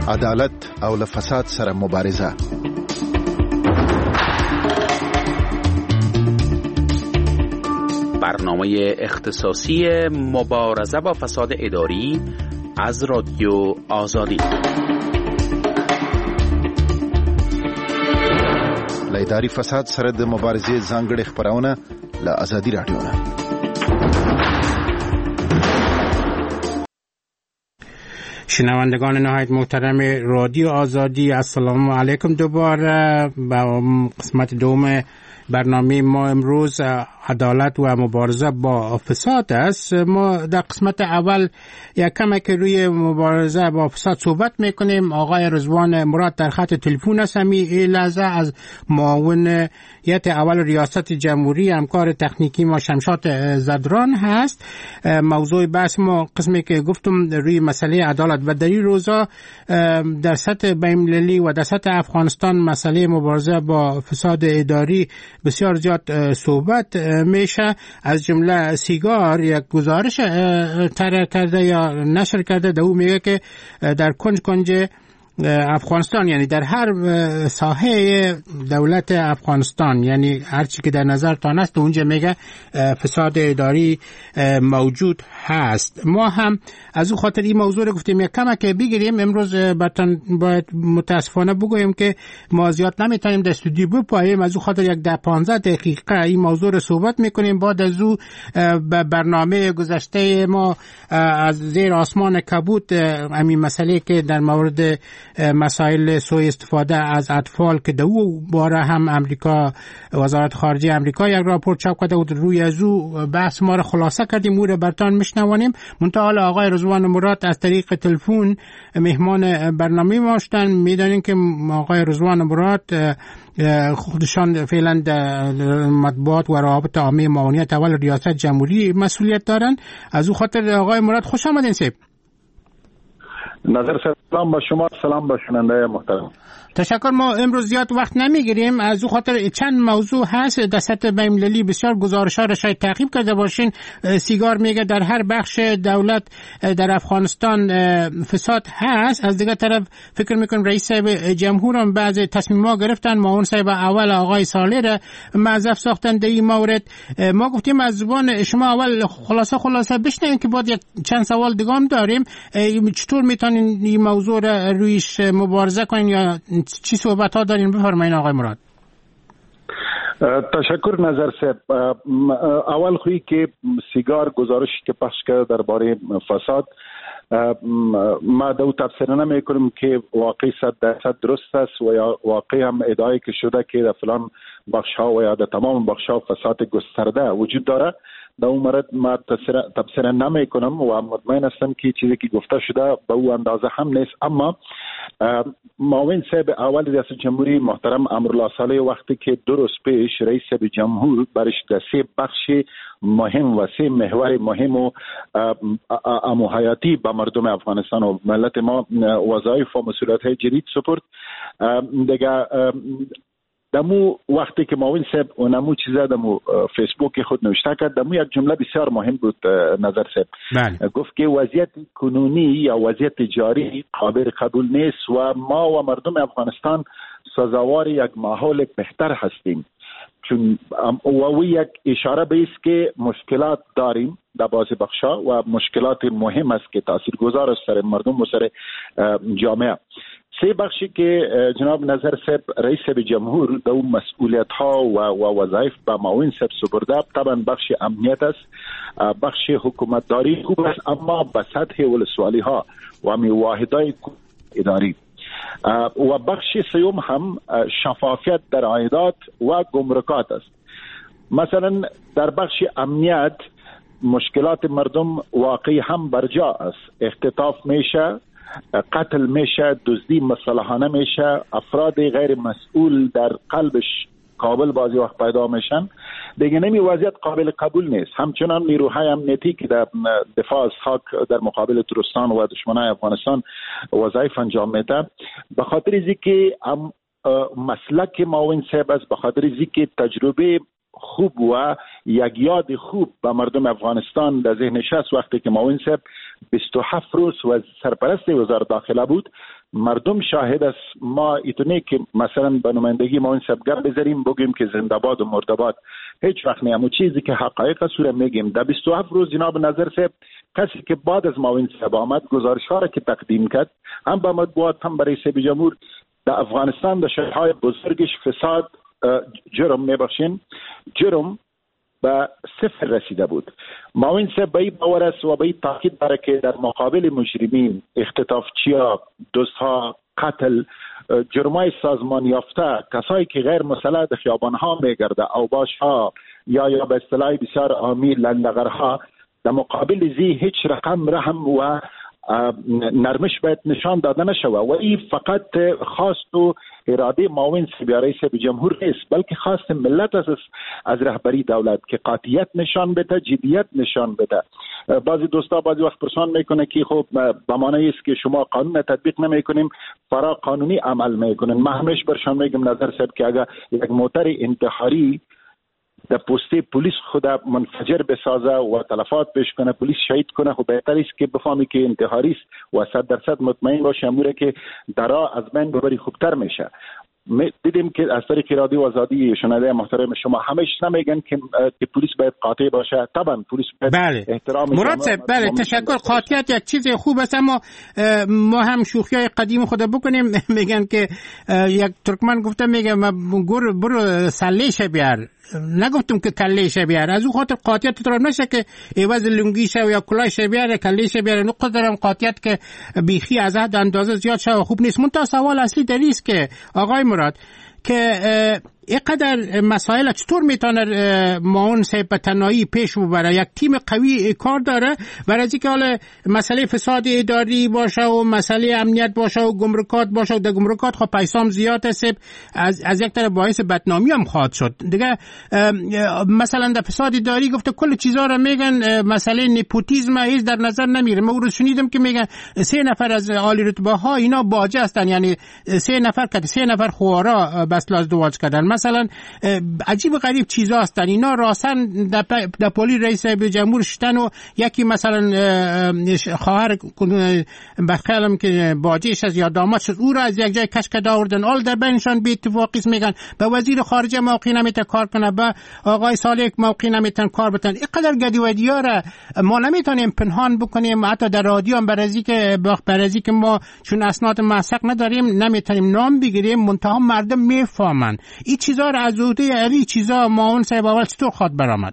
عدالت او له فساد سره مبارزه. برنامه اختصاصی مبارزه با فساد اداری از رادیو آزادی. له اداري فساد سره د مبارزې ځانګړي خبرونه له آزادي رادیو نه. شنوندگان نهایت محترم رادیو آزادی، السلام علیکم. دوباره با قسمت دوم برنامه ما امروز عدالت و مبارزه با فساد است. ما در قسمت اول یک کمک روی مبارزه با فساد صحبت میکنیم. آقای رضوان مراد در خط تلفن است. این لحظه از معاونیت اول ریاست جمهوری همکار تکنیکی ما شمشاد زدران هست. موضوع بحث ما قسمی که گفتم روی مسئله عدالت و در این روزا در سطح بین‌المللی و در سطح افغانستان مسئله مبارزه با فساد اداری بسیار زیاد صحبت میشه. از جمله سیگار یک گزارش طرح کرده یا نشر کرده، در او میگه که در کنج افغانستان، یعنی در هر ساحه دولت افغانستان، یعنی هر چی که در نظر تان است اونجا میگه فساد اداری موجود هست. ما هم از اون خاطر این موضوع رو گفتیم یک کمک بگیریم. امروز باید متاسفانه بگویم که ما زیاد نمیتونیم در استودیو بپاییم، از اون خاطر یک 10-15 دقیقه این موضوع رو صحبت میکنیم. بعد از اون برنامه گذشته ما از زیر آسمان کبود همین مسئله که در مورد مسائل سوء استفاده از اطفال که دو باره هم امریکا، وزارت خارجه امریکا یک راپورت چاپ کرده و روی از او بحث ما رو خلاصه کردیم. او رو برتان میشنوانیم. منتها آقای رضوان مراد از طریق تلفن مهمان برنامه ما هستند. میدانیم که آقای رضوان مراد خودشان فعلا در مطبوعات و روابط عامه معاونیت اول ریاست جمهوری مسئولیت دارند. از او خاطر آقای مراد خوش آمدین. سیب نظر سلام با شما، سلام با شنونده محترم. تشکر. ما امروز زیاد وقت نمیگیریم، از او خاطر چند موضوع هست در سطح بین‌المللی بسیار گزارش‌ها را شاید تعقیب کرده باشین. سیگار میگه در هر بخش دولت در افغانستان فساد هست. از دیگه طرف فکر میکنم رئیس صاحب جمهور هم بعضی تصمیم‌ها گرفتن، معاون صاحب اول آقای صالح را موظف ساختن در این مورد. ما گفتیم از زبان شما اول خلاصه بشنویم که بعد یک چند سوال دیگه هم داریم. چطور میتونین این موضوع را رویش مبارزه کنین یا چی صحبت ها دارین؟ بفرمایین آقای مراد. تشکر نظر صاحب. اول خویی که سیگار گزارشی که پخش کرده درباره فساد، ما دو تفسیر نمی کنیم که واقعی 100% درست است و یا واقعی هم ادعای که شده که در فلان بخش ها و یا در تمام بخش ها فساد گسترده وجود داره. در اون مورد ما تفسیر نمی کنم و مطمئن هستم که چیزی که گفته شده به او اندازه هم نیست. اما معاون صاحب اول ریاست جمهوری محترم امرالله صالح وقتی که 2 روز پیش رئیس صاحب جمهور برش در 3 بخش مهم و 3 محور مهم و حیاتی به مردم افغانستان و ملت ما وظایف و مسئولیت‌های جدید سپرد، دیگه دمو وقتی که معاون صاحب اونمو چیزا دمو فیسبوک خود نوشته کرد، دمو یک جمله بسیار مهم بود نظر صاحب. گفت که وضعیت کنونی یا وضعیت جاری قابل قبول نیست و ما و مردم افغانستان سزاوار یک ماحول بهتر هستیم. چون او یک اشاره به است که مشکلات داریم در بعضی بخشا و مشکلات مهم است که تاثیرگذار است سر مردم و سر جامعه. 3 بخشی که جناب نظر صاحب رئیس صاحب جمهور در مسئولیت ها و وظایف به معاون صاحب سپرده، طبعا بخش امنیت است، بخش حکومت داری خوب است، اما به سطح ولسوالی ها و واحدهای اداری و بخش سیوم هم شفافیت در عایدات و گمرکات است. مثلا در بخش امنیت مشکلات مردم واقعی هم برجا است، اختطاف میشه، قتل میشه، دزدی مسلحانه میشه، افراد غیر مسئول در قلبش کابل بعضی وقت پیدا میشن. دیگه نمی وضعیت قابل قبول نیست. همچنان نیروهای امنیتی که در دفاع از خاک در مقابل ترستان و دشمنان افغانستان وظایف انجام میده، به خاطر اینکه مسلک معاون صاحب است، به خاطر اینکه تجربه خوب و یک یاد خوب به مردم افغانستان در ذهنش است. وقتی که معاون صاحب 27 روز و سرپرست وزارت داخله بود، مردم شاهد است. ما ایتونه که مثلا به نمایندگی معاون صاحب گپ بذاریم بگیم که زنده‌باد و مرده‌باد هیچ وقت نه. اما چیزی که حقایق است رو میگیم. در 27 روز جناب نظر صاحب کسی که بعد از معاون صاحب آمد گزارش‌ها را که تقدیم کرد هم به مطبوعات هم برای رئیس جمهور در افغانستان در شهرهای بزرگش فساد جرم به صفر رسیده بود. معاون صاحب به این باور است و به این تاکید داره که در مقابل مجرمین، اختطافچی‌ها، دزدها، قتل، جرمای سازمان یافته، کسایی که غیر مسلح در خیابان‌ها میگرده، اوباش‌ها یا به اصطلاح بسیار عامی لندغرها، در مقابل زی هیچ رحم و نرمش باید نشان داده نشوه و این فقط خواست و اراده معاون صاحب رئیس جمهور نیست، بلکه خواست ملت از رهبری دولت که قاطعیت نشان بده، جدیت نشان بده. بعضی دوستا بعضی وقت پرسان میکنه که خب به معنی است که شما قانون تطبیق نمیکنیم، فرا قانونی عمل میکنن. من همیشه برشان میگم نظر صاحب که اگر یک موتر انتحاری در پوسته پلیس خود منفجر بسازه و تلفات پیش کنه، پلیس شهید کنه، خب بهتر است که بفهمی که انتحاری است و 100% مطمئن باشه اموره که درا از بین ببری خوبتر میشه. دیدیم که از طریق رادیو آزادی شنونده محترم شما همیشه نمیگن که پلیس باید قاطع باشه. طبعا پلیس باید احترام مراد صاحب بله تشکر. قاطعیت یک چیز خوب است، اما ما هم شوخی‌های قدیم خود بکنیم. میگن که یک ترکمن گفته میگه برو سلیش بیار، نگفتم که کلیش بیار. از اون خاطر قاطعیت تو نشه که عوض لنگیش یا کلاهش بیار کلیش بیار. نو قدرم قاطعیت که بیخی از حد اندازه زیاد شه خوب نیست. منتها سوال اصلی در است که آقای مراد که اینقدر مسائل چطور میتونه معاون صاحب به تنهایی پیش ببره؟ یک تیم قوی کار داره برای اینکه حالا مسئله فساد اداری باشه و مسئله امنیت باشه و گمرکات باشه و در گمرکات خب پیسام زیاد است، از یک طرف باعث بدنامی هم خواهد شد دیگه. مثلا در فساد اداری گفته کل چیزا رو میگن، مسئله نپوتیسم هیچ در نظر نمیره. من روز شنیدم که میگن 3 نفر از عالی رتبه ها اینا باجه هستن، یعنی 3 نفر خوارا بس ازدواج کردن. مثلا عجیب غریب چیزا هستن اینا. راستن در پلی رئیس جمهور شدن و یکی مثلا خواهر بخیالم که باجهش از یا داماد شد او را از یک جای کش کرده آوردن، آل در بینشان بی اتفاقی میگن به وزیر خارجه موقعی نمیتونه کار کنه، به آقای صالح موقعی نمیتونه کار بتن. اینقدر گدیودیا را ما نمیتونیم پنهان بکنیم. حتی در رادیو هم برازی که ما چون اسناد موثق نداریم نمیتونیم نام بگیریم، منتها مردم میفهمن این چیزا را. از عهده این چیزا معاون صاحب اول چطور خواد برآمد؟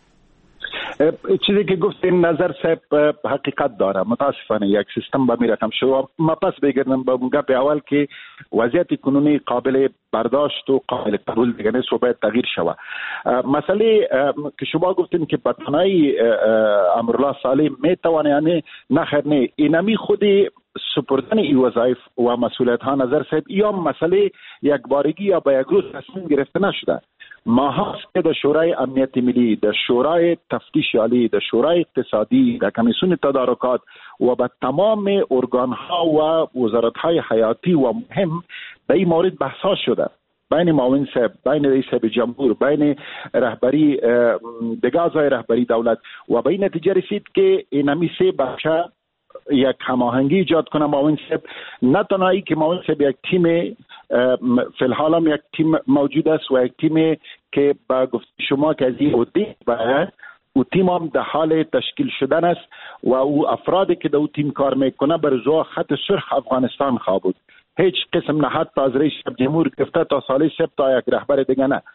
چیزی که گفتین نظر صاحب حقیقت داره. متاسفانه یک سیستم به می رقم شد. ما پس بگردم با گپ اول که وضعیت کنونی قابل برداشت و قابل قبول دیگه نیست و باید تغییر شود. مسئله که شما گفتین که بطنای امرالله صالح می توانه، یعنی نخیر نه اینمی خودی سپردن این وظایف و مسئولیت ها نظر صاحب یا مسئله یک بارگی یا با یک روز تصمیم گرفته نشده. ما هست که در شورای امنیت ملی، در شورای تفتیش عالی، در شورای اقتصادی، در کمیسیون تدارکات و به تمام ارگان ها و وزارت های حیاتی و مهم به این مورد بحث شده، بین معاون صاحب، بین رئیس جمهور، بین رهبری دیگه اعضای رهبری دولت و به این نتیجه رسید که اینمی 3 بخش یک هماهنگی ایجاد کنه. معاون صاحب نه تنهایی که معاون صاحب یک تیم فی الحال هم یک تیم موجود است و یک تیم که با گفت شما که از این عهده باید او تیم هم در حال تشکیل شدن است و او افرادی که در او تیم کار میکنه بر زو خط سرخ افغانستان خواه بود. هیچ قسم نه حتی از رئیس جمهور گرفته تا صالح صاحب تا یک رهبر دیگه نه.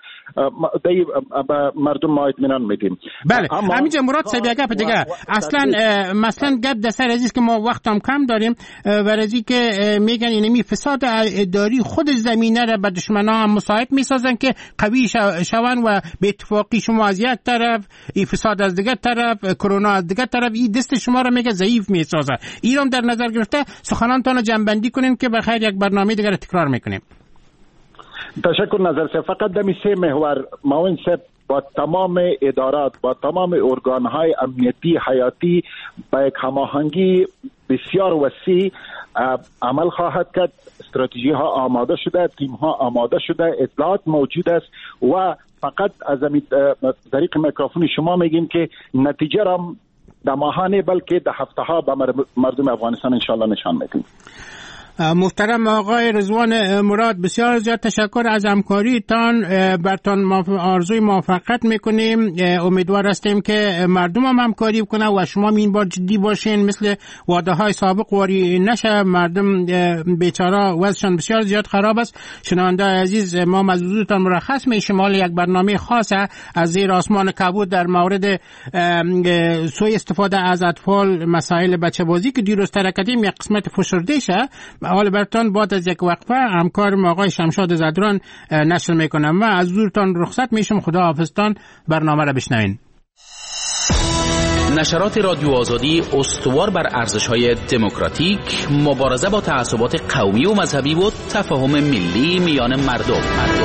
مردم ما اطمینان میدیم. بله همینجا مراد صاحب یک گپ دیگه اصلا مثلا گپ در سر عزیز که ما وقت هم کم داریم ورزی که میگن اینمی فساد اداری خود زمینه را به دشمنا هم مساعد میسازن که قوی شون و به اتفاقی شما از یک طرف این فساد از دیگه طرف کرونا از دیگه طرف این دست شما را میگه ضعیف میسازه. اینم در نظر گرفته سخنانتون جنبندی کنین که بخیر یک برنامه دیگه تکرار میکنیم. تشکر نظر صاحب. فقط دمی 3 محور معاون صاحب با تمام ادارات، با تمام ارگانهای امنیتی حیاتی با یک هماهنگی بسیار وسیع عمل خواهد کرد. استراتژی ها آماده شده، تیم ها آماده شده، اطلاعات موجود است و فقط از طریق میکروفون شما میگیم که نتیجه را در ماهانه بلکه در هفته ها به مردم افغانستان انشالله نشان میدیم. محترم آقای رضوان مراد، بسیار زیاد تشکر از همکاریتان. برتان آرزوی موفقیت میکنیم. امیدوار هستیم که مردم هم همکاری کنن و شما این بار جدی باشین، مثل وعده های سابق واری نشه. مردم بیچاره وضعشان بسیار زیاد خراب است. شنونده عزیز، ما از حضورتان مرخص می شمال یک برنامه خاصه از زیر آسمان کبود در مورد سوء استفاده از اطفال، مسائل بچه بازی که دیروز ترکتیم یک قسمت فشرده شه. حال برتان بعد از یک وقفه همکارم آقای شمشاد زدران نشر میکنم و از حضورتان رخصت میشم. خدا حافظتان. برنامه را بشنوین. نشرات رادیو آزادی استوار بر ارزش‌های دموکراتیک، مبارزه با تعصبات قومی و مذهبی و تفاهم ملی میان مردم.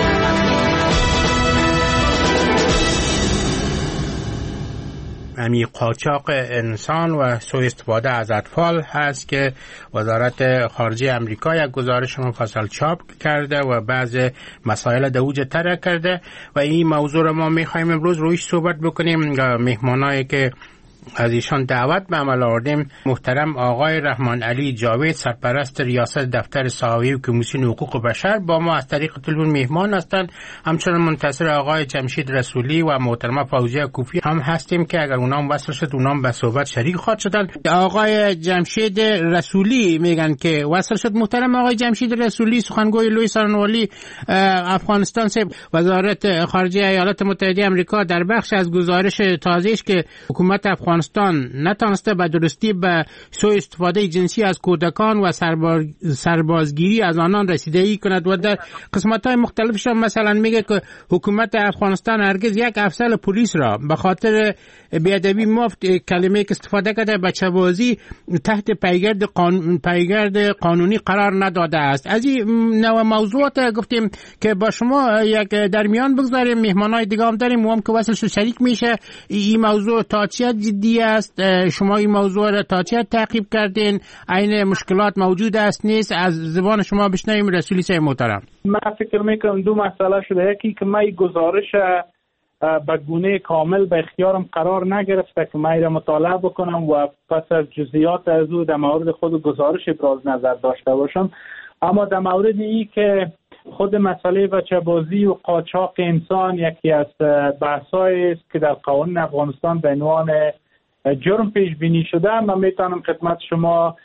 امی قاچاق انسان و سوء استفاده از اطفال هست که وزارت خارجه امریکا یک گزارش مفصل چاپ کرده و بعض مسائل دوج تر کرده و این موضوع را ما میخوایم امروز رویش صحبت بکنیم. مهمانایی که از ایشان دعوت به عمل آوردیم، محترم آقای رحمان علی جاوید، سرپرست ریاست دفتر ساوی و کمیسیون حقوق بشر، با ما از طریق تلفن مهمان هستند. همچنین منتظر آقای جمشید رسولی و محترمه فوزیه کوفی هم هستیم که اگر اونام وصل شد اونام به صحبت شریک خواهد شدن. آقای جمشید رسولی میگن که وصل شد. محترم آقای جمشید رسولی، سخنگوی لوی سرنوالی افغانستان سے وزارت خارجه ایالات متحده آمریکا در بخش از گزارش تازه‌اش که حکومت افغانستان نتانسته به درستی به سوء استفاده جنسی از کودکان و سربازگیری از آنان رسیدگی کند و در قسمت‌های مختلفش مثلا میگه که حکومت افغانستان هرگز یک افسر پلیس را به خاطر بیادبی مفت کلمه که استفاده کرده بچه بازی تحت پیگرد قانونی قرار نداده است. از این نوع موضوعات گفتیم که با شما یک در میان بگذاریم. مهمانای دیگه هم داریم و هم که وصلش شریک میشه. این موضوع تا چه جدی است؟ شما این موضوع را تا چه تعقیب کردین؟ عین مشکلات موجود است نیست؟ از زبان شما بشنویم. رسولی صاحب محترم، من فکر میکنم دو مسئله شده. یکی که من گزارش به گونه کامل به اختیارم قرار نگرفته که من را مطالعه بکنم و پس از جزئیات از او در مورد خود گزارش ابراز نظر داشته باشم. اما در مورد این که خود مسئله بچه بازی و قاچاق انسان یکی از بحث‌هایی است که در قوانین افغانستان به عنوان جرم پیش بینی شده، من میتونم خدمت شما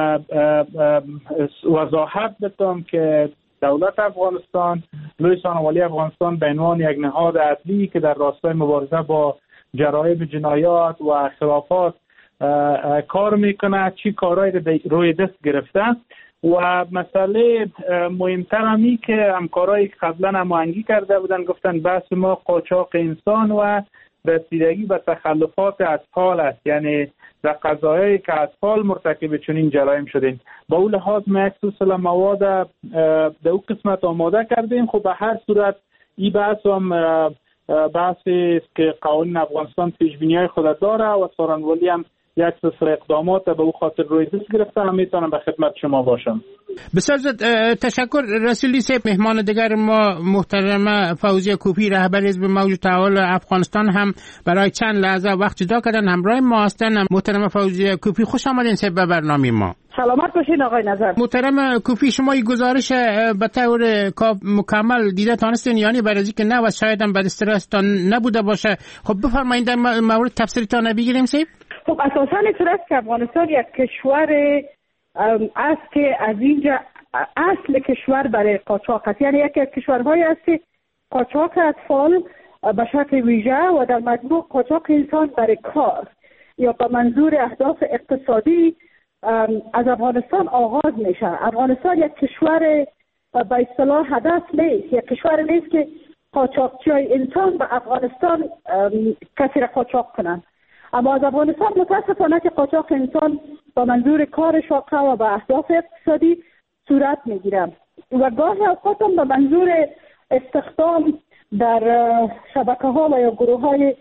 وضاحت بدم که دولت افغانستان، لوی سرنوالی افغانستان به عنوان یک نهاد اصلی که در راستای مبارزه با جرایم جنایات و خلافات کار میکنه، چی کارهایی روی دست گرفته و مسئله مهمتر همی که همکارایی که قبلا هماهنگی کرده بودن گفتن بحث ما قاچاق انسان و رسیدگی به تخلفات اطفال است، یعنی در قضایایی که اطفال مرتکب چنین جرایم شدین. با اون لحاظ ما یک سلسله مواد در اون قسمت آماده کردیم. خب به هر صورت این بحث هم بحثی است که قوانین افغانستان پیشبینی‌های خود داره و سرنوالی هم یک سلسله اقدامات به او خاطر روی دست گرفته. هم میتونم به خدمت شما باشم. بسیار تشکر. رسولی صاحب، مهمان دیگر ما محترمه فوزیه کوفی، رهبر حزب موج تحول افغانستان، هم برای چند لحظه وقت جدا کردن همراه ما هستن. محترمه فوزیه کوفی، خوش آمدین صاحب به برنامه ما. سلامت باشین آقای نظر. محترم کوفی، شما این گزارش به طور مکمل دیده تانستین؟ یعنی برای اینکه نه و شاید هم بر استرس تان نبوده باشه. خب بفرمایید در مورد تفسیرتان بگیریم صاحب. خب اساساً اینطور است که افغانستان یک کشور است که از اینجا اصل کشور برای قاچاق است، یعنی یکی از کشورهایی است که قاچاق اطفال به شکل ویژه و در مجموع قاچاق انسان برای کار یا به منظور اهداف اقتصادی از افغانستان آغاز میشه. افغانستان یک کشور به اصطلاح هدف نیست، یک کشور نیست که قاچاقچیای انسان به افغانستان کسی را قاچاق کنند. اما از افغانستان متاسفانه که قاچاق انسان با منظور کار شاقه و به اهداف اقتصادی صورت میگیره و گاهی اوقات هم به منظور استخدام در شبکه ها و یا گروه های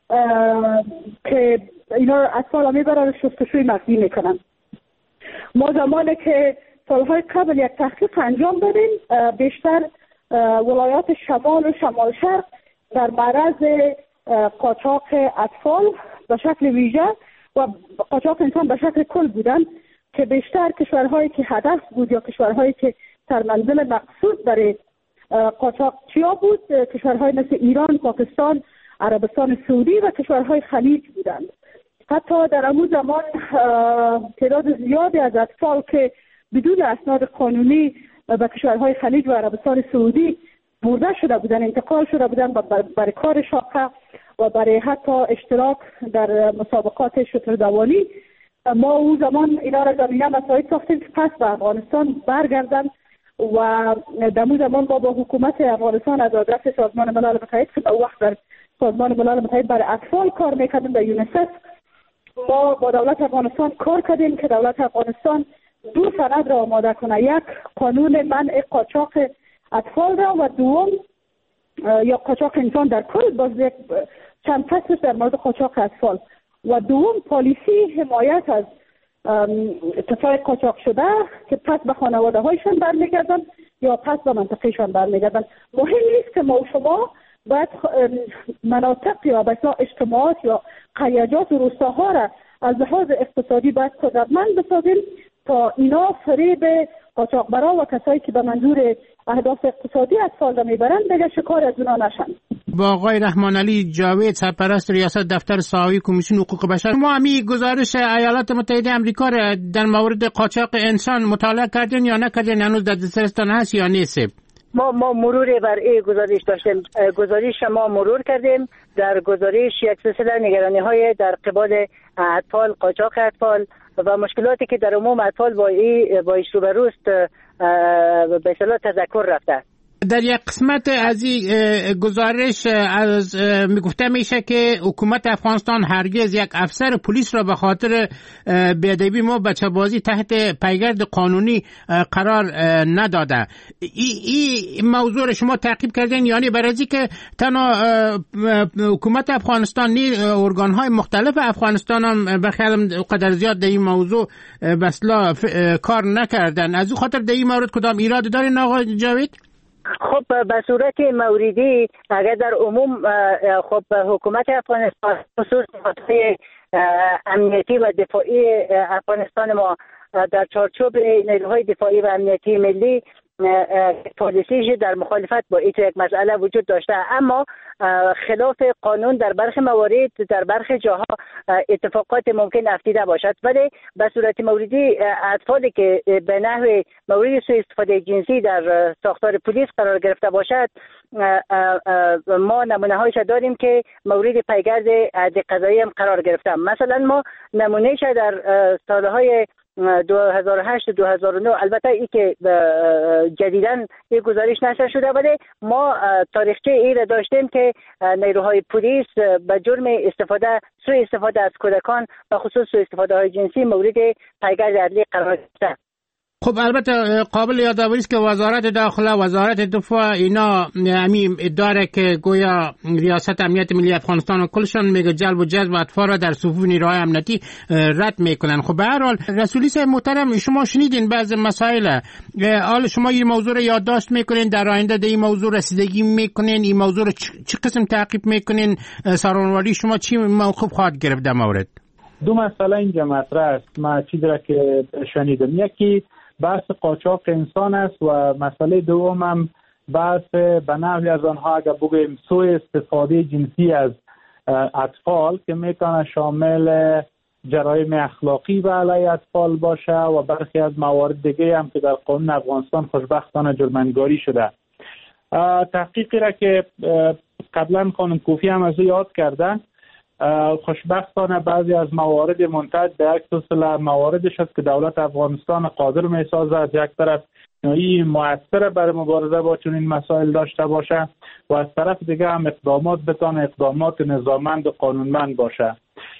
که اینا اطفال ها میبرن شستشوی مغزی میکنن. ما زمانی که سالهای قبل یک تحقیق انجام دادیم، بیشتر ولایات شمال و شمال شرق در معرض قاچاق اطفال به شکل ویژه و قاچاق انسان به شکل کل بودن که که بیشتر کشورهایی که هدف بود یا کشورهایی که سرمنزل مقصود برای قاچاقچیا بود کشورهای مثل ایران، پاکستان، عربستان سعودی و کشورهای خلیج بودند. حتی در اون زمان تعداد زیادی از اطفال که بدون اسناد قانونی به کشورهای خلیج و عربستان سعودی برده شده بودند، انتقال شده بودند برای کار شاقه و برای حتی اشتراک در مسابقات شتردوانی. ما اون زمان اینا را زمینه مساعد ساختیم که پس به افغانستان برگردن و در اون زمان ما با حکومت افغانستان از آدرس سازمان ملل متحد که به وقت در سازمان ملل متحد برای اطفال کار میکردیم در یونیسف، ما با دولت افغانستان کار کردیم که دولت افغانستان 2 سند را آماده کنه، یک قانون منع قاچاق اطفال را و دوم یا قاچاق انسان در کل، باز چند فصل در مورد قاچاق اطفال و دوم پالیسی حمایت از طفلان قاچاق شده که پس به خانواده هایشان برمیگردن یا پس به منطقهشان برمیگردن. مهم نیست که ما و شما باید مناطق یا مثلا اجتماعات یا قریجات و روستاها را از لحاظ اقتصادی باید قدرتمند بسازیم تا اینا فریب قاچاقبرا و کسایی که به منظور اهداف اقتصادی اطفال را میبرند دیگه شکار از اونا نشن. با آقای رحمان علی جاوید، سرپرست ریاست دفتر ساوی کمیسیون حقوق بشر، ما همی گزارش ایالات متحده آمریکا را در مورد قاچاق انسان مطالعه کردین یا نکردین؟ هنوز در دسترستان هست یا نیست؟ ما مرور بر این گزارش داشتیم. گزارش ما مرور کردیم. در گزارش یک سلسله نگرانی‌های در قبال اطفال، قاچاق اطفال و مشکلاتی که در عموم اطفال با ایش روبروست به اصطلاح تذکر رفته. در یک قسمت از این گزارش میگفته میشه که حکومت افغانستان هرگز یک افسر پلیس را به خاطر بی‌ادبی و بچه‌بازی تحت پیگرد قانونی قرار نداده. این موضوع را شما تعقیب کردین؟ یعنی برای از اینکه تنها حکومت افغانستان ارگان‌های مختلف افغانستان هم بخیالم قدر زیاد در این موضوع بسلا کار نکردن، از این خاطر در این مورد کدام ایراد دارین آقای جاوید؟ خب به صورت موردی اگر در عموم خب حکومت افغانستان خصوص نهادهای امنیتی و دفاعی افغانستان ما در چارچوب نیروهای دفاعی و امنیتی ملی پالیسیش در مخالفت با این یک مسئله وجود داشته، اما خلاف قانون در برخی موارد در برخی جاها اتفاقات ممکن افتیده باشد، ولی به صورت موردی اطفالی که به نحو مورد سوء استفاده جنسی در ساختار پلیس قرار گرفته باشد ما نمونه هایش داریم که مورد پیگرد قضایی هم قرار گرفته. مثلا ما نمونهش در سالهای 2008 2009 البته ای که جدیدن یک گزارش نشر شده، ولی ما تاریخچه ای را داشتیم که نیروهای پلیس به جرم سوء استفاده از کودکان و خصوص سوء استفاده های جنسی مورد پیگرد عدلی قرار گرفته. خب البته قابل یادآوری است که وزارت داخله، وزارت دفاع اینا همین داره که گویا ریاست امنیت ملی افغانستان و کلشان میگه جلب و جذب اطفال را در صفوف نیروهای امنیتی رد میکنن. خب به هر حال رسولی صاحب محترم، شما شنیدین بعض مسائل، حالا شما این موضوع را یادداشت میکنین، در آینده در این موضوع رسیدگی میکنین، این موضوع را چه قسم تعقیب میکنین؟ سرانواری شما چی موقف خواهد گرفت در مورد؟ دو مسئله اینجا مطرح است. ما چیزی را که شنیدم، یکی بحث قاچاق انسان است و مسئله دوم هم بحث به نحوی از آنها اگر بگوییم سوء استفاده جنسی از اطفال که میتونه شامل جرایم اخلاقی و علیه اطفال باشه و برخی از موارد دیگه هم که در قانون افغانستان خوشبختانه جرم‌نگاری شده. تحقیقی را که قبلا خانم کوفی هم از یاد کرده، خوشبختانه بعضی از موارد منتج به یک سلسله مواردش است که دولت افغانستان قادر می‌سازد از یک طرف این مؤثر برای مبارزه با چنین مسائل داشته باشه و از طرف دیگه هم اقدامات بتونه اقدامات نظاممند و قانونمند باشه.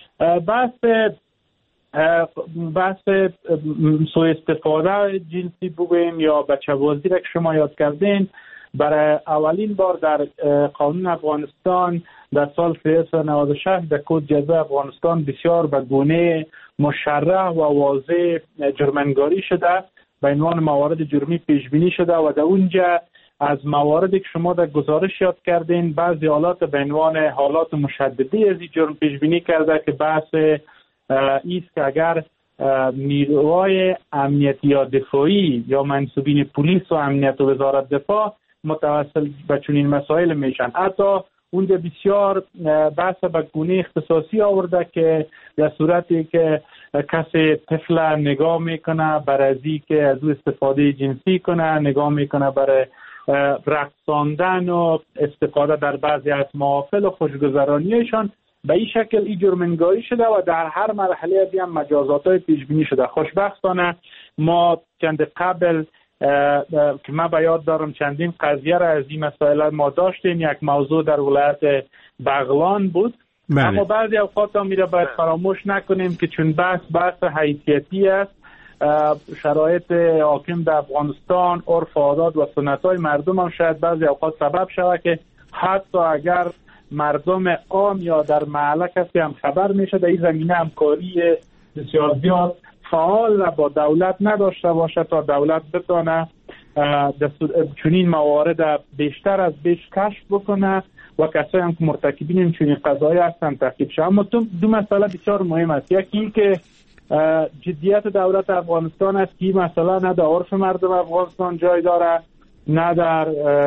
بحث سوء استفاده جنسی بگوییم یا بچه‌بازی را که شما یاد کردین، برای اولین بار در قانون افغانستان در سال 1396 در کد جزای افغانستان بسیار به گونه مشرح و واضح جرم‌نگاری شده، به عنوان موارد جرمی پیش بینی شده و در اونجا از مواردی که شما در گزارش یاد کردین بعضی حالات به عنوان حالات مشددی از این جرم پیش بینی کرده که بحث ایست که اگر نیروهای امنیتی یا دفاعی یا منصوبین پلیس و امنیت و وزارت دفاع متوسل به چنین مسائل میشن. حتی اونجا بسیار بحث به گونه اختصاصی آورده که در صورتی که کسی طفل نگاه میکنه برای که از او استفاده جنسی کنه، نگاه میکنه برای رقصاندن و استفاده در بعضی از محافل و خوشگذرانیشان، به این شکل این جرم‌نگاری شده و در هر مرحله هم مجازات‌های پیش بینی شده. خوشبختانه ما چند قبل که من به یاد دارم چندین قضیه را از این مسائل ما داشتیم. یک موضوع در ولایت بغلان بود. بله. اما بعضی اوقات هم میره باید فراموش نکنیم که چون بحث حیثیتی است، شرایط حاکم در افغانستان، عرف عادات و سنت‌های مردم هم شاید بعضی اوقات سبب شود که حتی اگر مردم عام یا در محله کسی هم خبر میشه در این زمینه همکاری بسیار زیاد فعال و با دولت نداشته باشه تا دولت بتونه چنین موارد بیشتر از بیش کشف بکنه و کسایی هم که مرتکبین چنین قضایی هستن تعقیب شه. اما دو مسئله بسیار مهم است. یکی این که جدیت دولت افغانستان است که این مسئله نه در عرف مردم افغانستان جای داره، نه در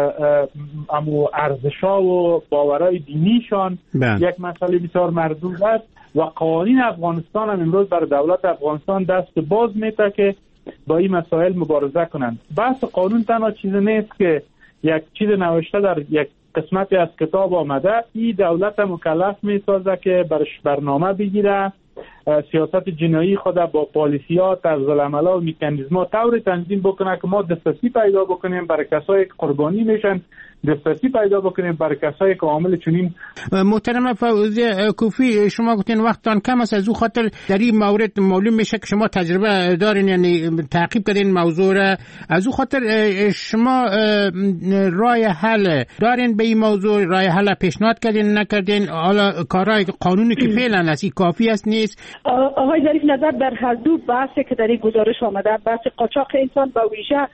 ارزش‌ها و باورهای دینیشان. یک مسئله بسیار مردود است و قوانین افغانستان هم امروز بر دولت افغانستان دست باز میده که با این مسائل مبارزه کنند. بحث قانون تنها چیز نیست که یک چیز نوشته در یک قسمتی از کتاب آمده. این دولت مکلف میسازه که برش برنامه بگیره، سیاست جنایی خود با پالیسیات، طرز العمل و مکانیزم‌ها طوری تنظیم بکنه که ما دسترسی پیدا بکنیم برای کسایی که قربانی میشن، دسترسی پیدا بکنیم برای کسایی که عامل چنین. محترم فوزی کوفی، شما گفتین وقتتان کم است، از او خاطر در این مورد معلوم میشه که شما تجربه دارین، یعنی تعقیب کردین موضوع را. از او خاطر شما راه حل دارین به این موضوع؟ راه حل پیشنهاد کردین نکردین؟ حالا کارهای قانونی که فعلا است کافی است نیست؟ آقای ظریف، نظر در هر دو بحثی که در این گزارش آمده، بحث قاچاق انسان و ویژه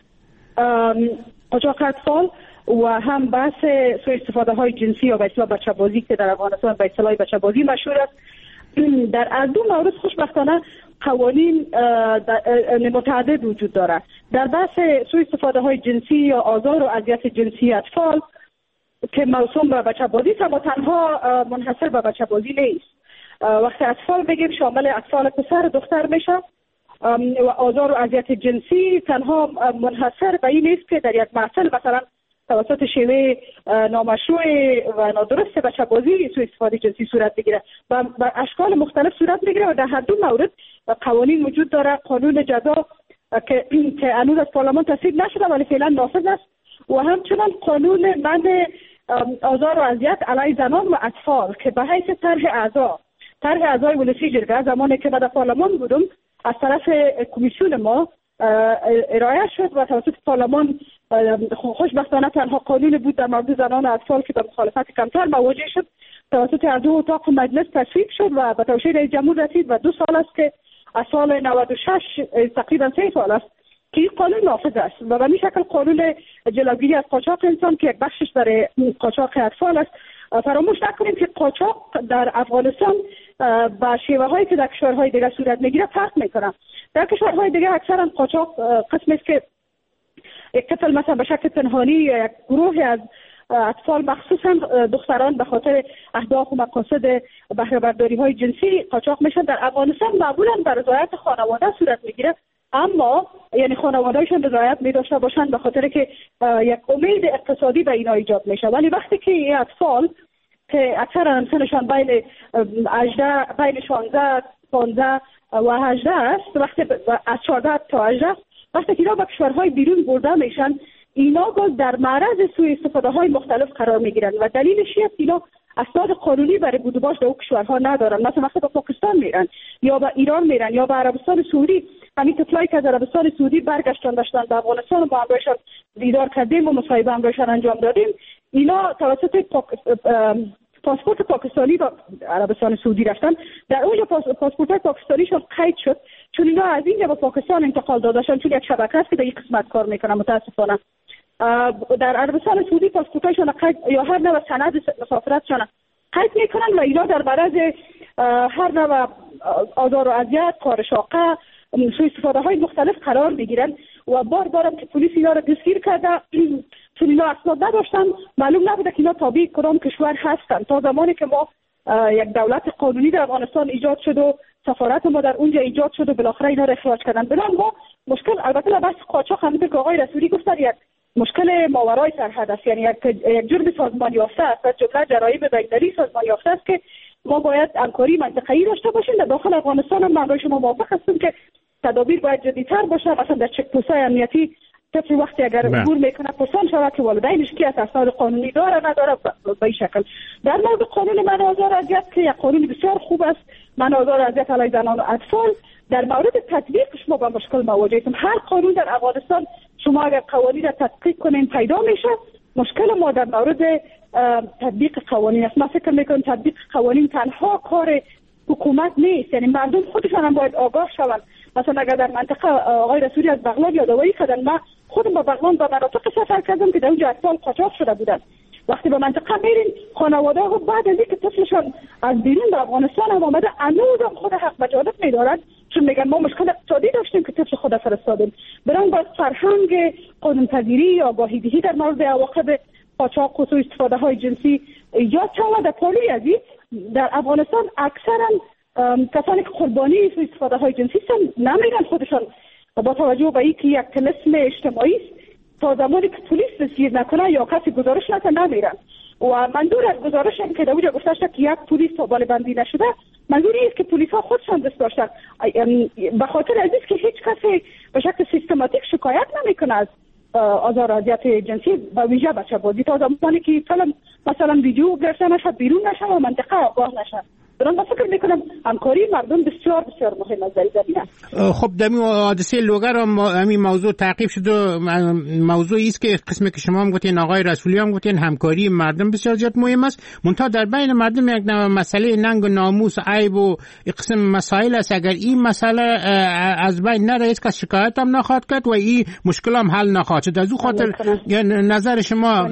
قاچاق اطفال و هم بحث سوء استفاده های جنسی یا به اصطلاح بچه بازی که در افغانستان به اصطلاح بچه بازی مشهور است، در هر دو مورد خوشبختانه قوانین متعدد وجود دارد. در بحث سوء استفاده های جنسی یا آزار و اذیت جنسی اطفال که موسوم به بچه بازی است، اما تنها منحصر به بچه بازی نیست. وقتی اطفال بگیم شامل اطفال پسر دختر میشه و آزار و اذیت جنسی تنها منحصر به این نیست که در یک محفل مثلا توسط شیوه نامشروع و نادرست بچه بازی سوء استفاده جنسی صورت بگیره و اشکال مختلف صورت بگیره و در هر دو مورد قوانین وجود داره. قانون جزا که هنوز از پارلمان تصویب نشده ولی فعلا نافذ است و همچنان قانون منع آزار و اذیت علیه زنان و اطفال که به حیث طرح اعضای ولسی جرگه زمانی که در پارلمان بودم از طرف کمیسیون ما ارائه شد و توسط پارلمان خوشبختانه تنها قانون بود در مورد زنان و اطفال که به مخالفت کمتر مواجه شد، توسط هر دو اتاق مجلس تصویب شد و به توشیح رئیس جمهور رسید و 2 سال است که از سال 96 تقریبا 3 سال است که این قانون نافذ است و به این شکل قانون جلوگیری از قاچاق انسان که یک بخشش برای قاچاق اطفال است. فراموش نکنیم که قاچاق در افغانستان با شیوه هایی که در کشورهای دیگر صورت میگیره فرق میکنه. در کشورهای دیگر اکثرا قاچاق قسمی است که یک طفل مثلا به شکل پنهانی یا یک گروه از اطفال مخصوصا دختران به خاطر اهداف و مقاصد بهره برداری های جنسی قاچاق میشن. در افغانستان معمولا به رضایت خانواده صورت میگیره، اما یعنی خانواده‌شون رضایت می‌داشته باشن به خاطر که یک امید اقتصادی به اینا ایجاد میشه. ولی وقتی که این اطفال که اکثرا سنشان بین 16 15 و 18 است، وقتی از 14 تا 18 وقتی که اینا به کشورهای بیرون برده میشن، اینا باز در معرض سوء استفاده های مختلف قرار میگیرن و دلیلش است اینا اسناد قانونی برای بود و باش در اون کشورها ندارن. مثلا وقتی به پاکستان میرن یا به ایران میرن یا به عربستان سعودی، همین طفلایی که از عربستان سعودی برگشتن داشتن به افغانستان و با همراهشان دیدار کردیم و مصاحبه همراهشان انجام دادیم، اینا توسط پاسپورت پاکستانی با عربستان سعودی رفتن، در اونجا پاسپورت پاکستانیشون قید شد چون اینا از اینجا به پاکستان انتقال داداشن، چون یک شبکه است که در این قسمت کار میکنه. متاسفانه در عربستان سعودی پاسپورتشون قید یا هر نوع سند مسافرتشون قید میکنن و اینا در معرض هر نوع آزار و اذیت، کار شاقه، سوء استفاده های مختلف قرار میگیرن و بارم که پلیس اینا رو دستگیر کرده، چون اینا اسناد نداشتن، معلوم نبوده که اینا تابع کدام کشور هستن. تا زمانی که ما یک دولت قانونی در افغانستان ایجاد شد و سفارت ما در اونجا ایجاد شد و بالاخره اینا رو اخراج کردن. بنابراین ما مشکل البته بحث قاچاق همونطور که آقای رسولی گفتن یک مشکل ماورای سرحد است، یعنی یک جرم سازمان یافته است، از جمله جرایم بین‌المللی سازمان یافته است که ما باید همکاری منطقه‌ای داشته باشیم. در داخل افغانستان هم من با شما موافق هستم که تدابیر باید جدی‌تر باشه. مثلا در چک پست‌های امنیتی طفل وقتی اگر عبور میکنه پرسان شود که والدینش کی اسناد قانونی داره نداره به این شکل. در مورد قانون منع آزار و اذیت که یک قانون بسیار خوب است، منع آزار و اذیت علیه زنان و اطفال، در مورد تطبیقش ما با مشکل مواجه هستیم. هر قانون در افغانستان شما اگر قوانین را تطبیق کنین پیدا میشه، مشکل ما در مورد تطبیق قوانین است. ما فکر میکنم تطبیق قوانین تنها کار حکومت نیست، یعنی مردم خودشان هم باید آگاه شوند. مثلا اگر در منطقه آقای رسولی از بغلان یادآوری کردن، من خودم با بغلان با مناطق سفر کردم که در اونجا اطفال قاچاق شده بودن. وقتی به منطقه میرین خانواده ها بعد از اینکه طفلشان از بیرون به افغانستان هم آمده هنوز خود حق وجادت میدارن، چون میگن ما مشکل اقتصادی داشتیم که طفل خود فرستادیم. برای باید فرهنگ قانون‌پذیری، آگاهی دهی در مورد عواقب قاچاق و سوء استفاده های جنسی ایجاد شود. در پالوی عزیز در افغانستان اکثرا کسانی که قربانی سوء استفاده های جنسی هستند نمیرن خودشان، با توجه به اینکه یک طلسم اجتماعی است. تا زمانی که پلیس دستگیر نکنه یا کسی گزارش نکنه نمیرن. و منظور از گزارش هم که در اونجا گفته شده که یک پلیس تا بالبندی نشده، منظور است که پلیس ها خودشان دست داشتن. به خاطر از است که هیچ کسی به شکل سیستماتیک شکایت نمیکنه از آزار و اذیت جنسی و ویژه بچه بازی، تا زمانی که فیلم مثلا ویدیو گرفته نشد، بیرون نشد و منطقه آگاه نشد. من فکر میکنم همکاری مردم بسیار بسیار مهم است در این زمینه. خب در این حادثه لوگر همین موضوع تعقیب شد و موضوعی است که قسمی که شما هم گفتین، آقای رسولی هم گفتین، همکاری مردم بسیار زیاد مهم است. منتها در بین مردم یک مسئله ننگ و ناموس، عیب و قسم مسائل است. اگر این مسئله از بین نره هیچ کس شکایت هم نخواهد کرد و این مشکل هم حل نخواهد شد. از او خاطر نظر شما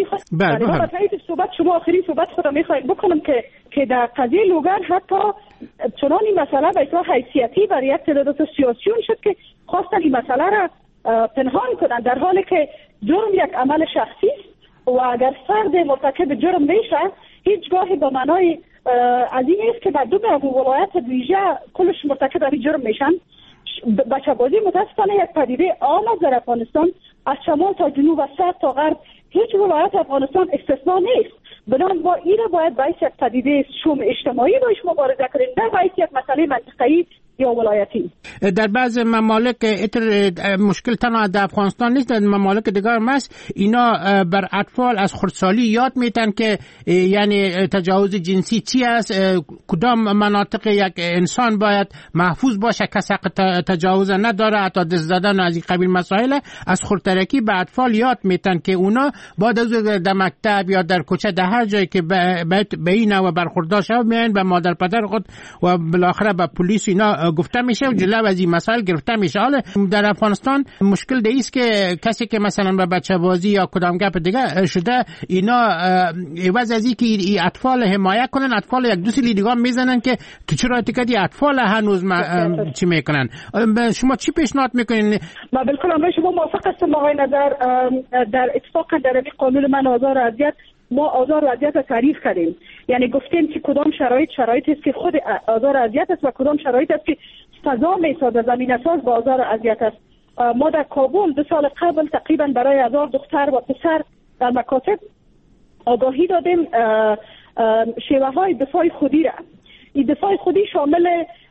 صحبت شما آخرین صحبت خودم میخوایم بکنم که در قضیه لوگر حتی چنان این مسئله به اصطلاح حیثیتی برای یک تعداد سیاسیون شد که خواستن این مسئله را پنهان کنن، در حالی که جرم یک عمل شخصی است و اگر فرد مرتکب جرم میشه هیچگاهی به معنای از این است که مردم ولایت ویژه کلش مرتکب این جرم میشن. بچه بازی متاسفانه یک پدیده عام در افغانستان، از شمال تا جنوب و شرق تا غرب هیچ ولایت افغانستان استثنا نیست. بنابراین با این را باید باعث یک پدیده شوم اجتماعی باش مبارزه کنیم، نه باعث یک مسئله منطقه‌ای یا ولایتی. در بعض ممالک مشکل تنها در افغانستان نیست، در ممالک دیگر هم است. اینا بر اطفال از خردسالی یاد میتن که یعنی تجاوز جنسی چی است، کدام مناطق یک انسان باید محفوظ باشه، کسی تجاوز نداره، حتی دست زدن از این قبیل مسائل از خردترکی به اطفال یاد میتن که اونا بعد از در مکتب یا در کوچه در هر جایی که به این و برخوردار شود میان به مادر پدر خود و بالاخره به پلیس اینا گفته میشه و جلو از این مسائل گرفته میشه. حالا در افغانستان مشکل ده است که کسی که مثلا به بچه بازی یا کدام گپ دیگه شده، اینا عوض از اینکه این اطفال حمایت کنن، اطفال یک دو سری دیگه میزنن که تو چرا اتکادی اطفال هنوز چی میکنن. شما چی پیشنهاد میکنین؟ ما بالکل با شما موافق هستم آقای نظر. در اتفاق در این قانون من آزار و اذیت ما آزار و اذیت را تعریف کردیم، یعنی گفتیم که کدام شرایط است که خود آزار و اذیت است و کدام شرایط است که فضا میسازه، زمینه ساز با آزار و اذیت است. ما در کابل 2 سال قبل تقریبا برای 1000 دختر و پسر در مکاتب آگاهی دادیم شیوه های دفاع خودی را. این دفاع خودی شامل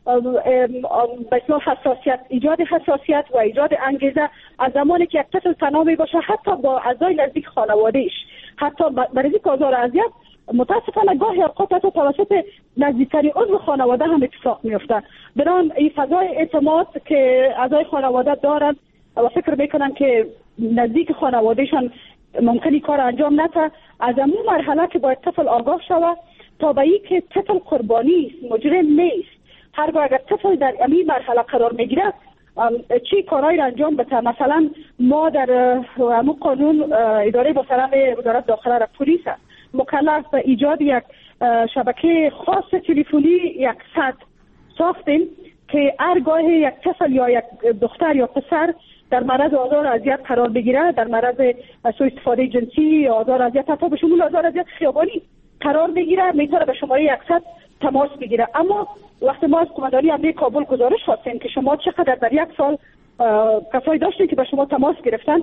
به اصطلاح حساسیت، ایجاد حساسیت و ایجاد انگیزه از زمانی که یک طفل تنها می باشه، حتی با اعضای نزدیک خانواده‌اش، حتی برای آزار و اذیت متاسفانه گاهی اوقات حتی توسط نزدیکترین عضو خانواده هم اتفاق میفته. برای این فضای اعتماد که اعضای خانواده دارند و فکر میکنن که نزدیک خانوادهشان ممکنی کار انجام نده، از اون مرحله که باید طفل آگاه شود تا به این که طفل قربانی است، مجرم نیست. هرگاه اگر طفل در این مرحله قرار میگیره چی کارهایی را انجام بده. مثلا ما در همون قانون اداره محترم وزارت داخله را پلیس مکلف به ایجاد یک شبکه خاص تلفنی 100 ساختیم که هرگاه یک طفل یا یک دختر یا پسر در معرض آزار و اذیت قرار بگیره، در معرض سوء استفاده جنسی یا آزار و اذیت، حتی به شمول آزار و اذیت خیابانی قرار بگیره، میتونه به شماره 100 تماس بگیره. اما وقتی ما از قماندانی امنیت کابل گزارش خواستیم که شما چقدر در یک سال کسایی داشتین که به شما تماس گرفتن،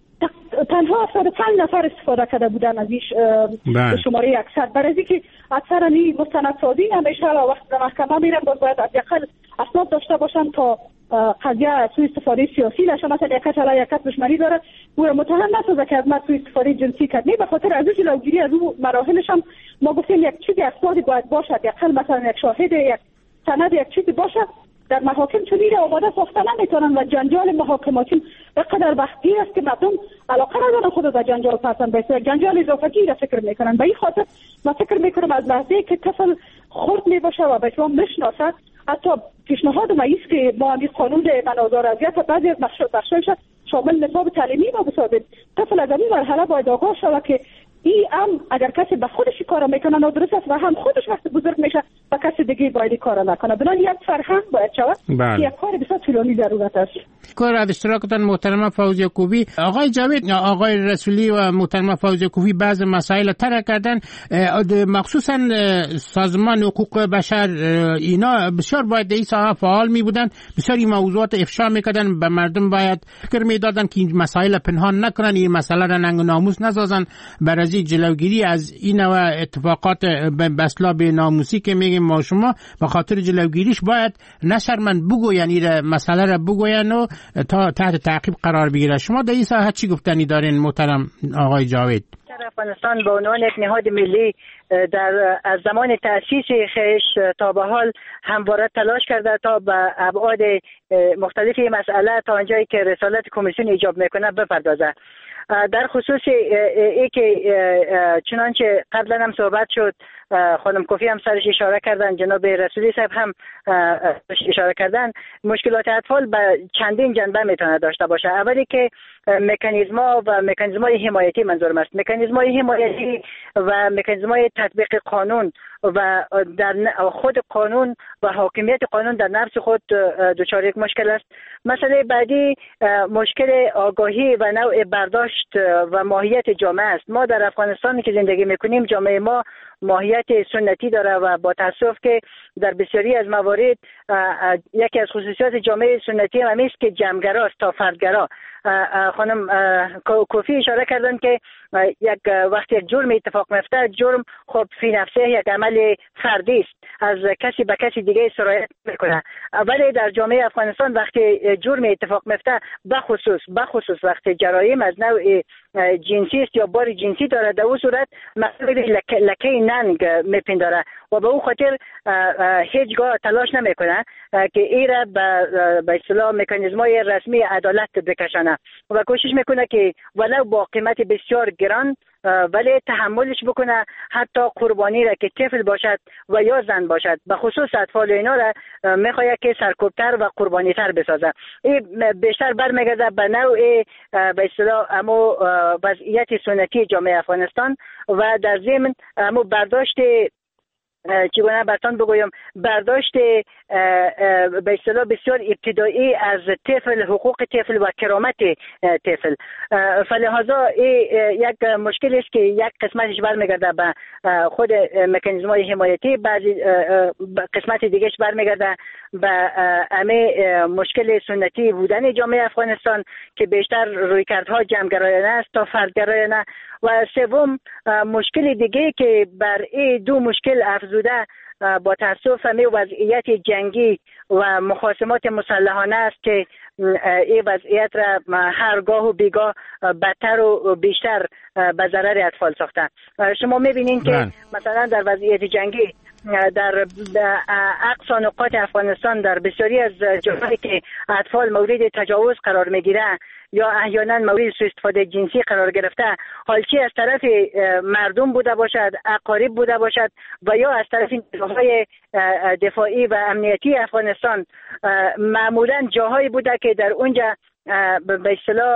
تنها 75 نفر استفاده کرده بودن از این شماره 100. برای اینکه اکثر این مستندسازی همیشه وقت در محکمه میرن باید حداقل اسناد داشته باشن تا قضیه سوء استفاده سیاسی نشه. مثلا یک کس علیه یک کس دشمنی داره، او را متهم نسازه که از من سوء استفاده جنسی کرد. نه، به خاطر از جلوگیری از او مراحلش هم ما گفتیم یک چیزی اسنادی باید باشد، یک مثلا یک شاهد، یک سند، یک چیزی باشد. در محاکم چون میره آماده ساخته نمیتونن و جنجال محاکماتی بقدر وقتی است که مردم علاقه ندارن خود در جنجال پسند بیسته، جنجال اضافی را فکر میکنن. به این خاطر من فکر میکنم از لحظه که طفل خرد میباشه و به شما میشناسد، حتی پیشنهاد ما است که ما این قانون من آزار اذیت بعضی از بخشایش شامل نصاب تعلیمی ما بسازیم. طفل از این مرحله باید آگاه شود که این هم اگر کسی به خودش کار میکنه نادرست است و هم خودش وقت بزرگ میشه و کسی دیگه باید کار نکنه. بنابراین یک فرهنگ باید شود که یک کار بسیار طولانی ضرورت است. کار از اشتراکتان محترمه فوزیه کوفی. آقای جاوید، آقای رسولی و محترمه فوزیه کوفی بعض مسائل طرح کردن، مخصوصا سازمان حقوق بشر اینا بسیار باید در این ساحه فعال می بودن، بسیار این موضوعات افشا میکردن، به مردم باید فکر میدادن که این مسائل پنهان نکنن، این مسئله را ننگ و ناموس نسازن. برای جلوگیری از این نوع اتفاقات بسلا به ناموسی که میگیم ما شما، به خاطر جلوگیریش باید نشرمند بگوین، این مسئله را بگوین و تا تحت تعقیب قرار بگیره. شما در این ساحه چی گفتنی دارین محترم آقای جاوید؟ افغانستان به عنوان یک نهاد ملی از زمان تأسیس خیش تا به حال همواره تلاش کرده تا به ابعاد مختلفی مسئله تا آنجایی که رسالت کمیسیون ایجاب میکنه بپردازه. در خصوص ای که چنانچه قبلا هم صحبت شد، خانم کوفی هم سرش اشاره کردن، جناب رسولی صاحب هم اشاره کردن، مشکلات اطفال به چندین جنبه میتونه داشته باشه. اولی که مکانیزم‌های حمایتی منظورم است، مکانیزم‌های حمایتی و مکانیزم‌های تطبیق قانون و در خود قانون و حاکمیت قانون در نفس خود دچار یک مشکل است. مسئله بعدی مشکل آگاهی و نوع برداشت و ماهیت جامعه است. ما در افغانستان که زندگی میکنیم، جامعه ما ماهیت سنتی داره و با تاسف که در بسیاری از موارد یکی از خصوصیات جامعه سنتی هم است که جمع‌گراست تا فردگرا. خانم کوفی اشاره کردن که وقتی یک جرم اتفاق میفته، جرم خب فی نفسه یک عمل فردی است، از کسی به کسی دیگه سرایت میکنه. ولی در جامعه افغانستان وقتی جرم اتفاق میفته، بخصوص وقتی جرایم از نوع جنسی است یا بار جنسی داره، در اون صورت مسئله لکه ننگ میپنداره و به اون خاطر هیچگاه تلاش نمیکنه که این را به اصطلاح مکانیزم‌های رسمی عدالت بکشانه و کوشش میکنه که ولو با قیمت بسیار گران ولی تحملش بکنه، حتی قربانی را که طفل باشد و یا زن باشد، به خصوص اطفال اینا را میخواد که سرکوبتر و قربانیتر بسازه. این بیشتر برمیگرده به نوع به اصطلاح امو وضعیت سنتی جامعه افغانستان و در ضمن امو برداشت چگونه براتون بگویم، برداشت به اصطلاح بسیار ابتدایی از طفل، حقوق طفل و کرامت طفل. فلهذا یک مشکل است که یک قسمتش برمیگرده به خود مکانیزم‌های حمایتی، بعضی قسمت دیگهش برمیگرده به همه مشکل سنتی بودن جامعه افغانستان که بیشتر رویکردها جمع‌گرایانه است تا فردگرایانه. و سوم مشکل دیگه که بر این دو مشکل افزوده با تاسف همه وضعیت جنگی و مخاصمات مسلحانه است که این وضعیت را هرگاه و بیگاه بدتر و بیشتر به ضرر اطفال ساخته. شما میبینین که مثلا در وضعیت جنگی در اقصا نقاط افغانستان در بسیاری از جاهایی که اطفال مورد تجاوز قرار میگیره یا احیانا مورد سوء استفاده جنسی قرار گرفته، حالچی از طرف مردم بوده باشد، اقارب بوده باشد و یا از طرف نیروهای دفاعی و امنیتی افغانستان، معمولا جاهایی بوده که در اونجا به اصطلاح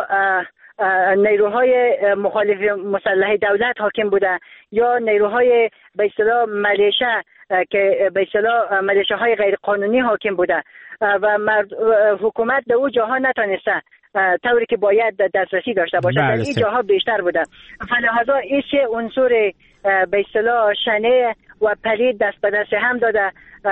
نیروهای مخالف مسلح دولت حاکم بوده یا نیروهای به اصطلاح ملیشه که به اصطلاح ملیشه‌های غیر قانونی حاکم بوده و حکومت در اون جاها نتونسته طوری که باید دسترسی داشته باشه. در این جاها بیشتر بوده، فلحاظا این عنصر به اصطلاح شنه و پلید دست به دست هم داده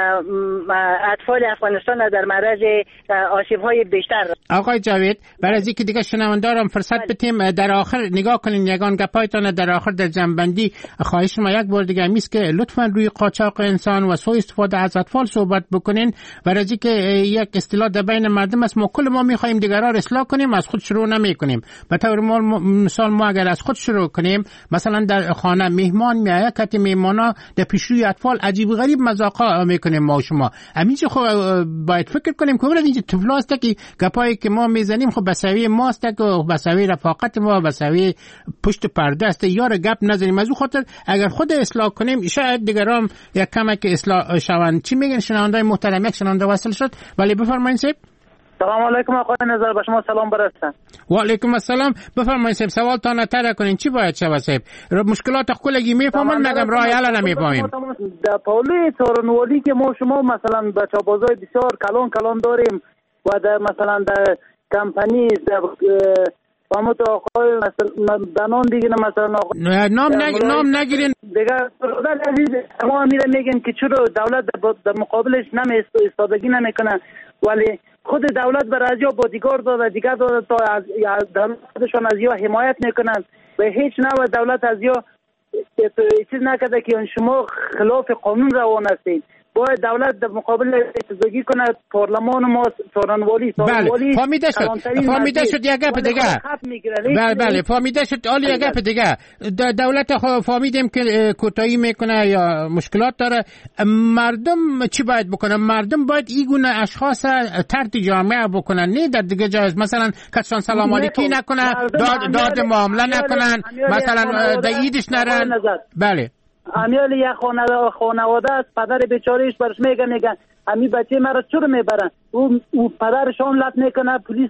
اطفال افغانستان در معرض آسیب‌های بیشتر. آقای جاوید، برای از اینکه دیگه شنوندارم فرصت بدیم، در آخر نگاه کنین یگان گپایتان در آخر در جنبندی خواهش ما یک بار دیگه میست که لطفاً روی قاچاق انسان و سوء استفاده از اطفال صحبت بکنین. برای از اینکه یک اصطلاح در بین مردم است، ما کل ما می‌خوایم دیگران را اصلاح کنیم، از خود شروع نمی‌کنیم. به طور مثال ما اگر از خود شروع کنیم، مثلا در خانه مهمان میاد، کتی مهمانا در پیشروی اطفال عجیب غریب مذاقا میکنیم ما و شما. همینجا خب باید فکر کنیم که اینجا طفلاست که گپایی که ما میزنیم خب بسوی ماست که بسوی رفاقت ما، بسوی پشت پرده است، یار گپ نزنیم. از اون خاطر اگر خود اصلاح کنیم شاید دیگران یک کمک اصلاح شوند. چی میگن شنوندای محترم؟ یک شنونده وصل شد. ولی بفرمایید صاحب. سلام علیکم آقای نظر، به شما سلام برسه. و علیکم السلام. بفرمایید صاحب، سوال تا نتر کنین چی باید شود صاحب؟ مشکلات کلگی میفهمن نگم راه حل نمیفهمیم. در پالی تورنوالی که ما شما مثلا بچه بازای بسیار کلان داریم و در مثلا در کمپانی در فهمت آقای مثلا دنان دیگه مثلا نام نگیرین دیگه. برادر عزیز ما میگن که چرا دولت در مقابلش ایستادگی نمیکنه، ولی خود دولت بر ازیا بادیگارد داده دیگه داده تا از دولتشان از یا حمایت میکنن و هیچ نوع دولت از یا چیز نکرده که شما خلاف قانون روان هستید. باید دولت در مقابل ایستادگی کنه. پارلمان ما تورنوالی فهمیده شد یک گپ دیگه. بله فهمیده شد. عالی یک گپ دیگه. دولت فهمیدیم که کوتاهی میکنه یا مشکلات داره. مردم چی باید بکنن؟ مردم باید این گونه اشخاص طرد جامعه بکنن، نه در دیگه جایز مثلا کسان سلام علیکی نکنن، داد معامله نکنن، مثلا در ایدش نرن. بله امیال یک خانواده است، پدر بیچارهش برش میگن امی بچه مرا چرا میبرن؟ او پدرش هم لط میکنه، پلیس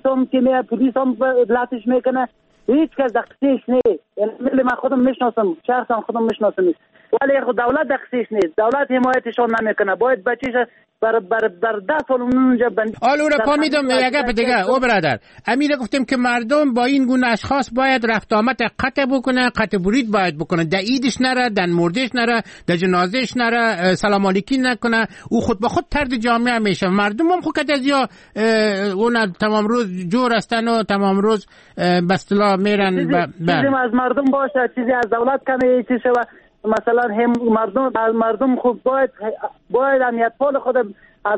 هم لطش میکنه، هیچ کس دقیقش نیست. یعنی من خودم میشناسم، شخصا خودم میشناسم، ولی دولت دقیقش نیست. دولت حمایتشان نمیکنه. باید بچهش بر 10 سال اونجا بندی. حالا را فهمیدم. یک گپ دیگه او برادر امیر گفتیم که مردم با این گونه اشخاص باید رفت آمد قطع بکنه، قطع برید باید بکنه، در عیدش نره، در مردش نره، در جنازهش نره، سلام علیکی نکنه. او خود به خود طرد جامعه میشه. مردم هم خود از یا اون تمام روز جور هستن و تمام روز به اصطلاح میرن. چیزی از مردم باشه، چیزی از دولت کمه چیزی شوه. مثلا هم مردم خوب باید امیتفال خود از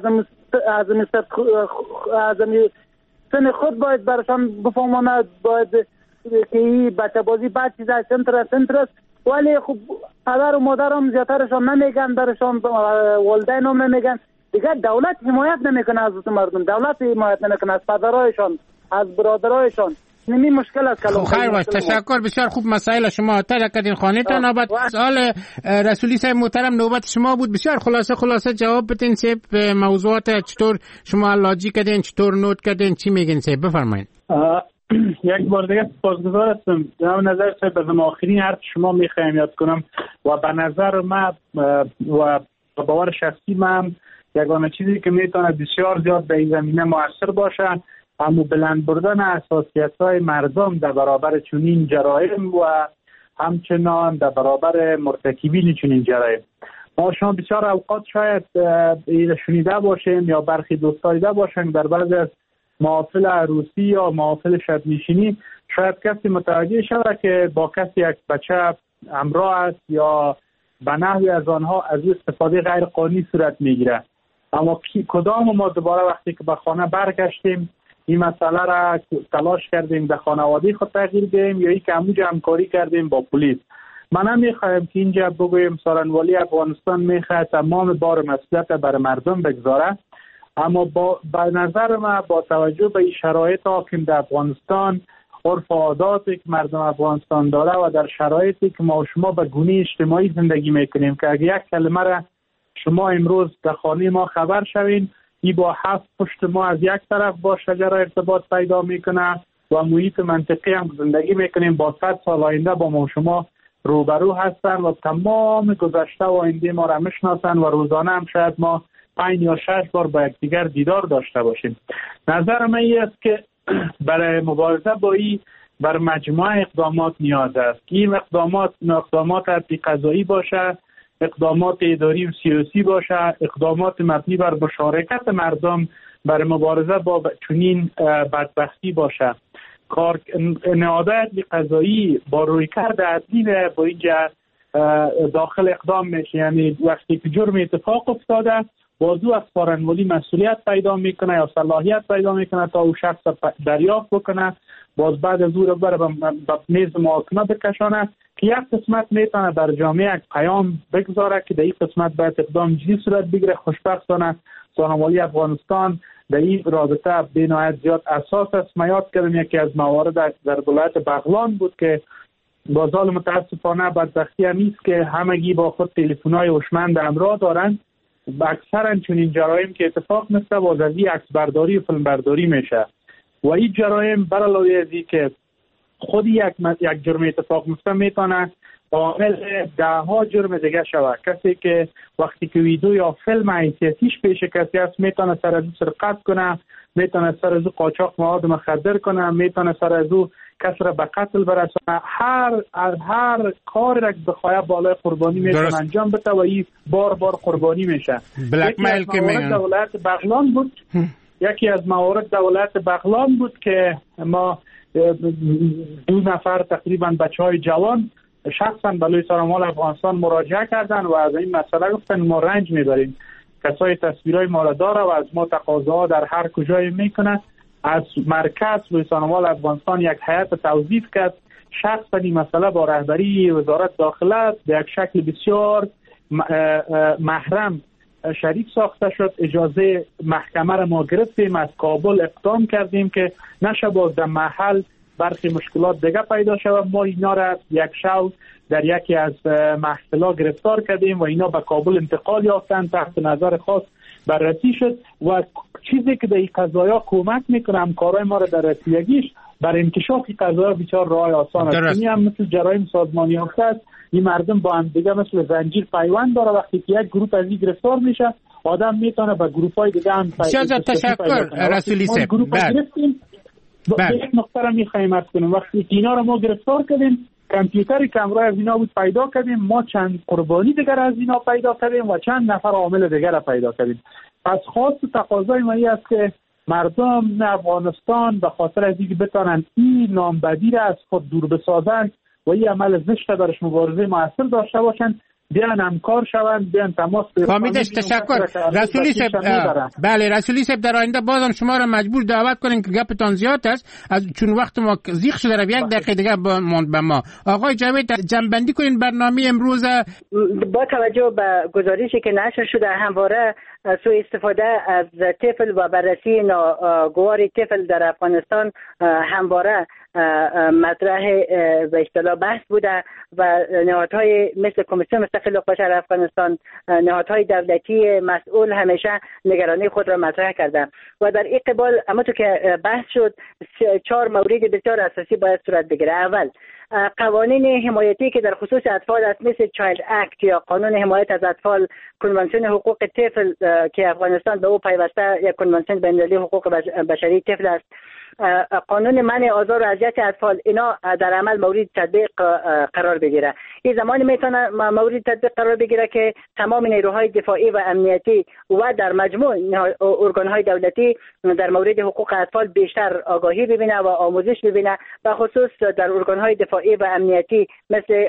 سن خود باید برشان بفهمانه. باید که این بچه بازی بعد چیز از سنتر است، ولی خب پدر و مادر هم زیادترشان نمیگن، برشان والدین هم نمیگن. دیگه دولت حمایت نمیکنه از مردم، دولت حمایت نمیکنه از پدرایشان، از برادرایشان. نمی مشکل است کلام. خیر باش، تشکر. بسیار خوب مسائل شما تر کردین. خانه تا نوبت سوال رسولی صاحب محترم نوبت شما بود. بسیار خلاصه جواب بدین صاحب. موضوعات چطور شما لاجی کردین، چطور نوت کردین، چی میگین صاحب؟ بفرمایید. یک بار دیگه سپاسگزار هستم. در نظر صاحب از آخرین حرف شما میخوایم یاد کنم و به نظر من و باور شخصی من یگانه چیزی که میتونه بسیار زیاد به این زمینه موثر باشه اما بلند بردن حساسیت‌های مردم در برابر چنین جرایم و همچنان در برابر مرتکبین چنین جرایم. ما شما بسیار اوقات شاید شنیده باشیم یا برخی دوستا دیده باشیم در بعضی از محافل عروسی یا محافل شب‌نشینی شاید کسی متوجه شود که با کسی یک بچه همراه است یا به نحوی از آنها از استفاده غیر قانونی صورت میگیره. اما کدام ما دوباره وقتی که به خانه برگشتیم این مسئله را تلاش کردیم به خانواده خود تغییر دهیم یا یک همونجا همکاری کردیم با پلیس؟ من هم میخوایم که اینجا بگویم سارنوالی افغانستان میخواد تمام بار مسئولیت بر مردم بگذاره، اما به نظر من با توجه به این شرایط حاکم در افغانستان، عرف و عاداتی که مردم افغانستان داره و در شرایطی که ما و شما به گونه اجتماعی زندگی میکنیم که اگه یک کلمه را شما امروز در خانه ما خبر شوین ای با 7 پشت ما از یک طرف با شجره ارتباط پیدا میکنه و محیط منطقی هم زندگی میکنیم. با 100 سال آینده با ما شما روبرو هستن و تمام گذشته و آینده ما را میشناسن و روزانه هم شاید ما 5 یا 6 بار با یکدیگر دیدار داشته باشیم. نظر من این است که برای مبارزه با این بر مجموعه اقدامات نیاز است. این اقدامات حتی قضایی باشه، اقدامات اداری و سیاسی باشه، اقدامات مبنی بر مشارکت مردم برای مبارزه با چنین بدبختی باشه. نهادهای قضایی با رویکرد عدلی با اینجا داخل اقدام میشه. یعنی وقتی که جرم اتفاق افتاده بازو از فارنولی مسئولیت پیدا میکنه یا صلاحیت پیدا میکنه تا او شخص دریافت بکنه، باز بعد از او رو بره به میز محاکمه بکشانه که یک قسمت میتونه در جامعه یک پیام بگذاره که در این قسمت باید اقدام جدی صورت بگیره. خوشبختانه سحنوالی افغانستان در این رابطه بینایت زیاد اساس است. ما یاد کردیم یکی از موارد در ولایت بغلان بود که باز حال متاسفانه بدبختی هم نیست که همگی با خود تلفن‌های هوشمند همراه دارن. اکثرا چنین جرایم که اتفاق میفته باز از این عکس برداری و فیلم برداری میشه و این جرایم بر علاوه از این که خود یک جرم اتفاق میفته میتونه عامل 10 جرم دیگه شود. کسی که وقتی که ویدیو یا فیلم حیثیتیش پیش کسی است میتونه سر از او سرقت کنه، میتونه سر از او قاچاق مواد مخدر کنه، میتونه سر از او کسی را به قتل برسونه. هر کاری را که بخواه بالای قربانی میتونه انجام بده و این بار قربانی میشه. بلک میل که دولت بغلان بود یکی از موارد دولت بغلان بود که ما 2 نفر تقریبا بچهای جوان شخصا بلوی سرمال افغانستان مراجعه کردن و از این مسئله گفتن ما رنج میبریم، کسای تصویرهای ما را داره و از ما تقاضاها در هر کجای میکنه. از مرکز لوی سرمال افغانستان یک هیئت توظیف کرد، شخصا این مسئله با رهبری وزارت داخله به یک شکل بسیار محرم شریک ساخته شد. اجازه محکمه را ما گرفتیم، از کابل اقدام کردیم که نشه باز در محل برخی مشکلات دیگه پیدا شود. ما اینا را یک شو در یکی از محفل‌ها گرفتار کردیم و اینا به کابل انتقال یافتن، تحت نظر خاص بررسی شد و چیزی که در این قضایا کمک میکنه همکارای ما را در رسیدگیش بر انکشاف این قضایا بسیار راه آسان است. این هم مثل جرایم سازمانی یافته است. این مردم با هم دیگه مثل زنجیر پیوند داره. وقتی که یک گروه از این گرفتار میشه آدم میتونه به گروه‌های دیگه هم تشکر رسولی صاحب. به یک نقطه را میخوایم عرض کنیم وقتی که اینا را ما گرفتار کردیم کامپیوتری که همراه از اینا بود پیدا کردیم، ما چند قربانی دیگر از اینا پیدا کردیم و چند نفر عامل دیگر را پیدا کردیم. پس خواست و تقاضای ما این است که مردم افغانستان به خاطر از اینکه بتونن این نامبدی را از خود دور بسازن و این عمل زشت برش مبارزه موثر داشته باشن، بیان همکار شوند، بیان تماس بگیرن. فهمیدش. تشکر رسولی صاحب. بله رسولی صاحب، در آینده بازم شما را مجبور دعوت کنیم که گپتان زیاد است چون وقت ما زیغ شده. یک دقیقه دیگه ماند به ما. آقای جاوید جنبندی کنین برنامه امروز. با توجه به گزارشی که نشر شده همواره سوء استفاده از طفل و بررسی ناگوار طفل در افغانستان همواره مطرح به اصطلاح بحث بوده و نهادهای مثل کمیسیون مستقل حقوق بشر افغانستان، نهادهای دولتی مسئول همیشه نگرانی خود را مطرح کردند و در این قبال اما تو که بحث شد 4 مورد بسیار اساسی باید صورت بگیره. اول قوانین حمایتی که در خصوص اطفال است مثل چایلد اکت یا قانون حمایت از اطفال، کنوانسیون حقوق طفل که افغانستان به او پیوسته یک کنوانسیون بین‌المللی حقوق بشری طفل است، قانون منع آزار و اذیت اطفال، اینا در عمل مورد تطبیق قرار بگیره. این زمانی میتونه مورد تطبیق قرار بگیره که تمام نیروهای دفاعی و امنیتی و در مجموع ارگانهای دولتی در مورد حقوق اطفال بیشتر آگاهی ببینه و آموزش ببینه، به خصوص در ارگانهای دفاعی و امنیتی مثل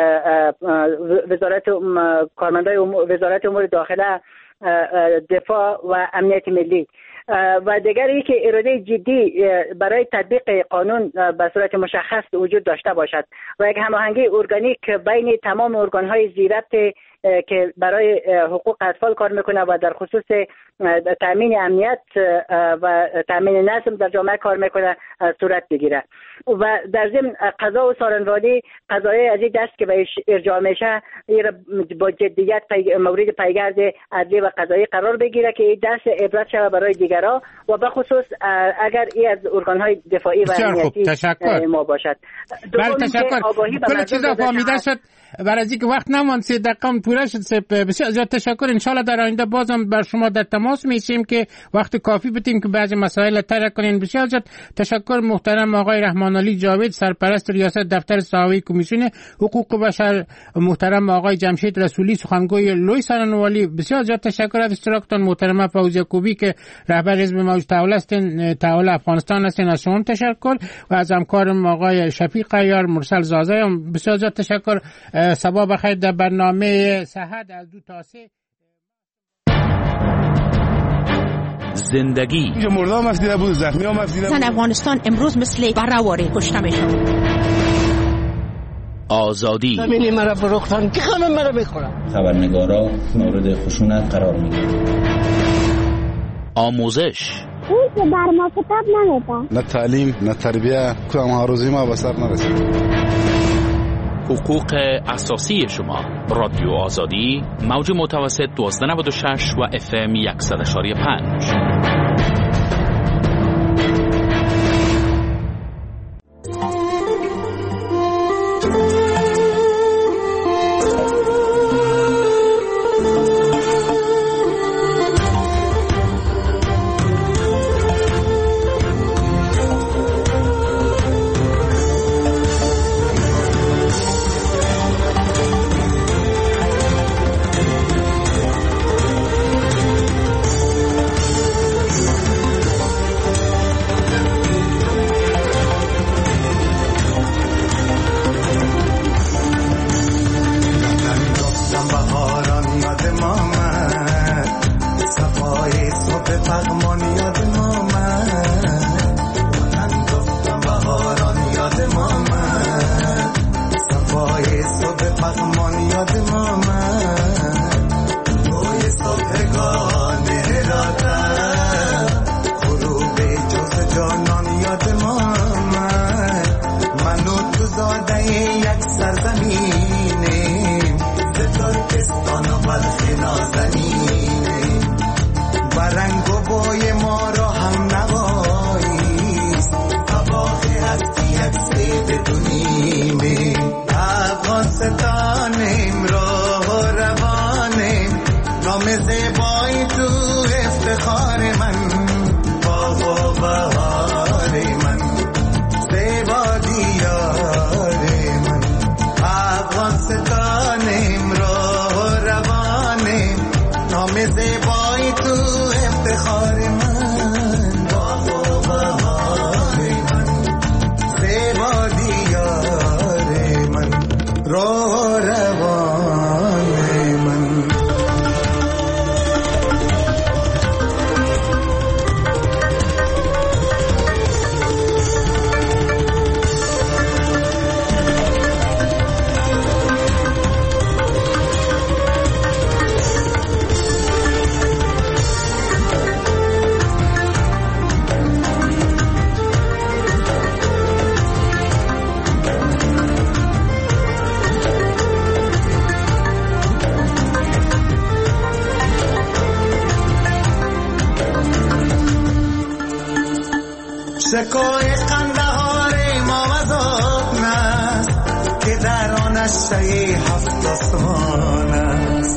کارمندای وزارت امور داخله، دفاع و امنیت ملی. و دیگری که اراده جدی برای تطبیق قانون به صورت مشخص وجود داشته باشد و یک هماهنگی ارگانیک بین تمام ارگان‌های ذی ربط که برای حقوق اطفال کار میکنه و در خصوص تامین امنیت و تامین نظم در جامعه کار میکنه صورت بگیره. و در ضمن قضا و سارنوادی قضایی از این دست که بهش ارجاع میشه با جدیت مورد پیگرد عدلی و قضایی قرار بگیره که این درس عبرت شود برای دیگران و به خصوص اگر این از ارگان‌های دفاعی و امنیتی ما باشد. بله تشکر. کل چیزا فهمیده شد. برای اینکه وقت نماند 3 دقیقه پوره شد. بسیار زیاد تشکر. ان شاء الله در آینده بازم بر شما در تماس میشیم که وقت کافی بدیم که بعضی مسائل طرح کنین. بسیار زیاد تشکر محترم آقای رحمان علی جاوید سرپرست ریاست دفتر صحافی کمیسیون حقوق بشر، محترم آقای جمشید رسولی سخنگوی لوی سارنوالی. بسیار زیاد تشکر از اشتراکتان. محترم فوزیه کوبی که رهبر حزب موج تحول افغانستان هستین، از شما تشکر و از همکارم آقای شفیق عیار مرسل زازه هم بسیار زیاد تشکر. صباح بخیر. در برنامه سحر از 2 تا 3 زندگی مردم مفدیده بود، زخمی ها مفدیده بود. زن افغانستان امروز مثل برهواره کشته میشن. آزادی زمینی مرا فروختن که همه مرا میخورن. خبرنگارا مورد خشونت قرار میگیرن. آموزش اون که بر ما کتاب نمیده. نه تعلیم نه تربیه، کدام هاروزی ما به سر نرسید. حقوق اساسی شما. رادیو آزادی موج متوسط 1296 و FM 100.5. شکوه قندهار ما مذاب نست که در آنش شیء 7 آسمان است.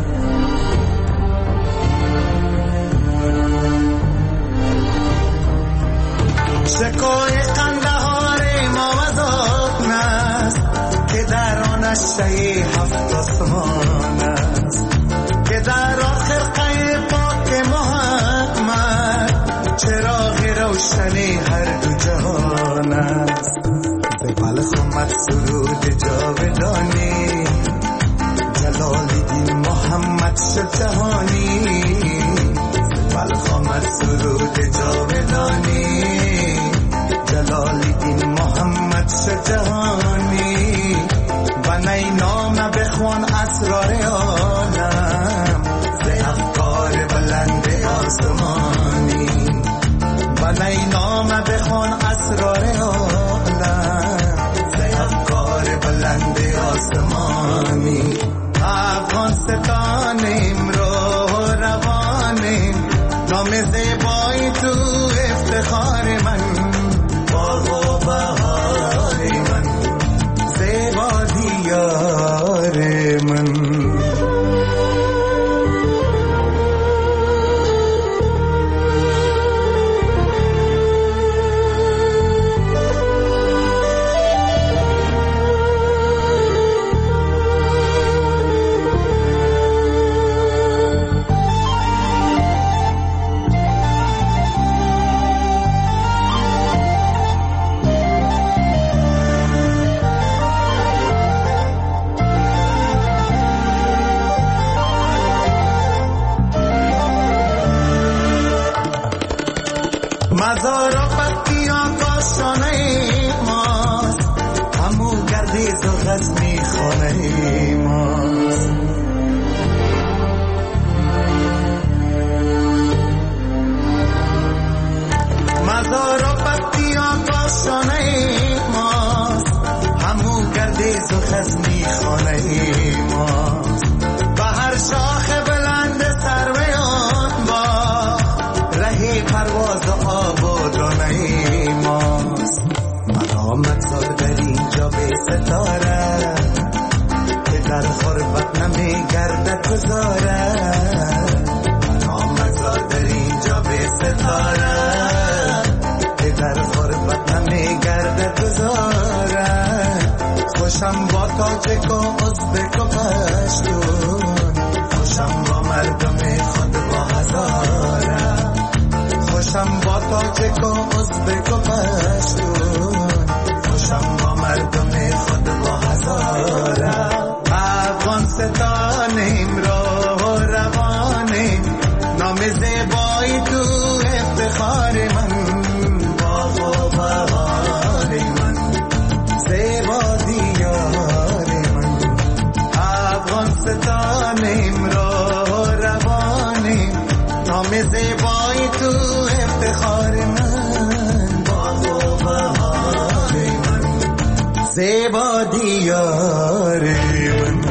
شکوه قندهار ما مذاب نست که در آنش شیء 7 آسمان است. که در آخر قی پاک محمد چراغ روشنی هر دو جهان است. ز بلخ آمد سرود جاودانی جلال الدین محمد شد جهانی. ز بلخ آمد سرود جاودانی جلال الدین محمد شد جهانی. و نی نام بخوان اسرار عالم ز افکار بلند بخوان اسرار عالم ز افکار بلند آسمانی. افغانستانیم رو روانیم، نام زیبایی تو افتخار من، باغ و بهار من، زیبا دیار من. مزار و بطیان کاشانه ماست، همو گردیز و غزنی خانه ماست. مزار و بطیان کاشانه ماست، همو گردیز و غزنی خانه ماست. به هر شاخ بلند سرویان با رهی پرواز و آبادانه ماست. مرا مگذار در اینجا به ستاره که در خربت نمیگردد گذاره. مرا مگذار در اینجا به ستاره که در خربت نمیگردد گذاره. خوشم با تاجک و ازبک و پشتون، خوشم با مردم خود با هزاره. خوشم با تاجک و ازبک و پشتون، خوشم با مردم خود با هزاره. افغانستانیم رو روانیم، نام زیبایی تو افتخار من، باغ و بهار من، زیبا دیار من. افغانستانیم رو روانیم، نام زیبایی تو افتخار من، باغ و بهار من، زیبا دیار من.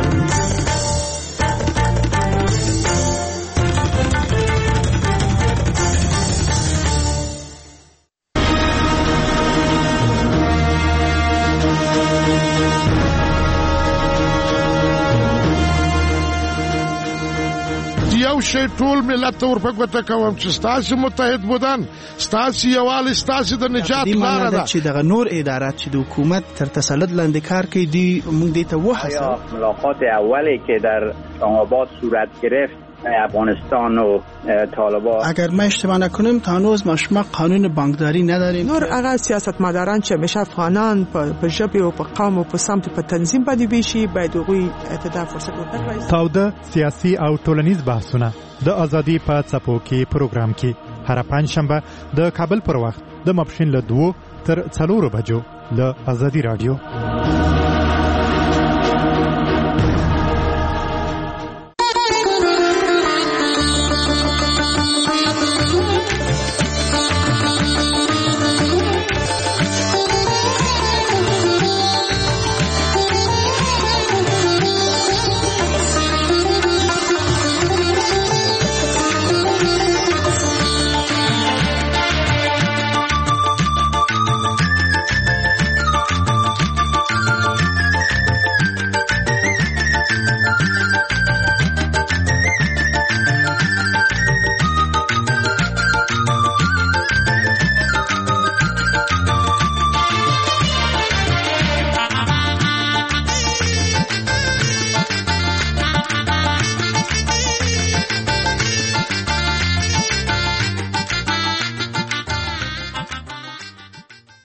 یو شی ټول ملت ورپه ګوته کوم چې ستاسې متحد بودن، ستاسې یووالی ستاسې د نجات لاره ده. چې دغه نور ادارات چې د حکومت تر تسلط لاندې کار کوي دی موږ دې ته وهڅوو. ملاقات اولی که در اسلام‌آباد صورت گرفت افغانستان و طالبان، اگر ما اشتباه نکنیم تا هنوز ما قانون بانکداری نداریم. نور هغه سیاستمداران چې همیشه افغانان په ژبه او په قوم او په سمت په تنظیم باندې ویشي باید هغوی اعتدال فرصت ورکړي. تاوده سیاسي او ټولنیز بحثونه د ازادي په څپو کې پروګرام کې هر پنځشنبه د کابل پر وخت د ماپښین له 2 تر 4 بجو له ازادي رادیو.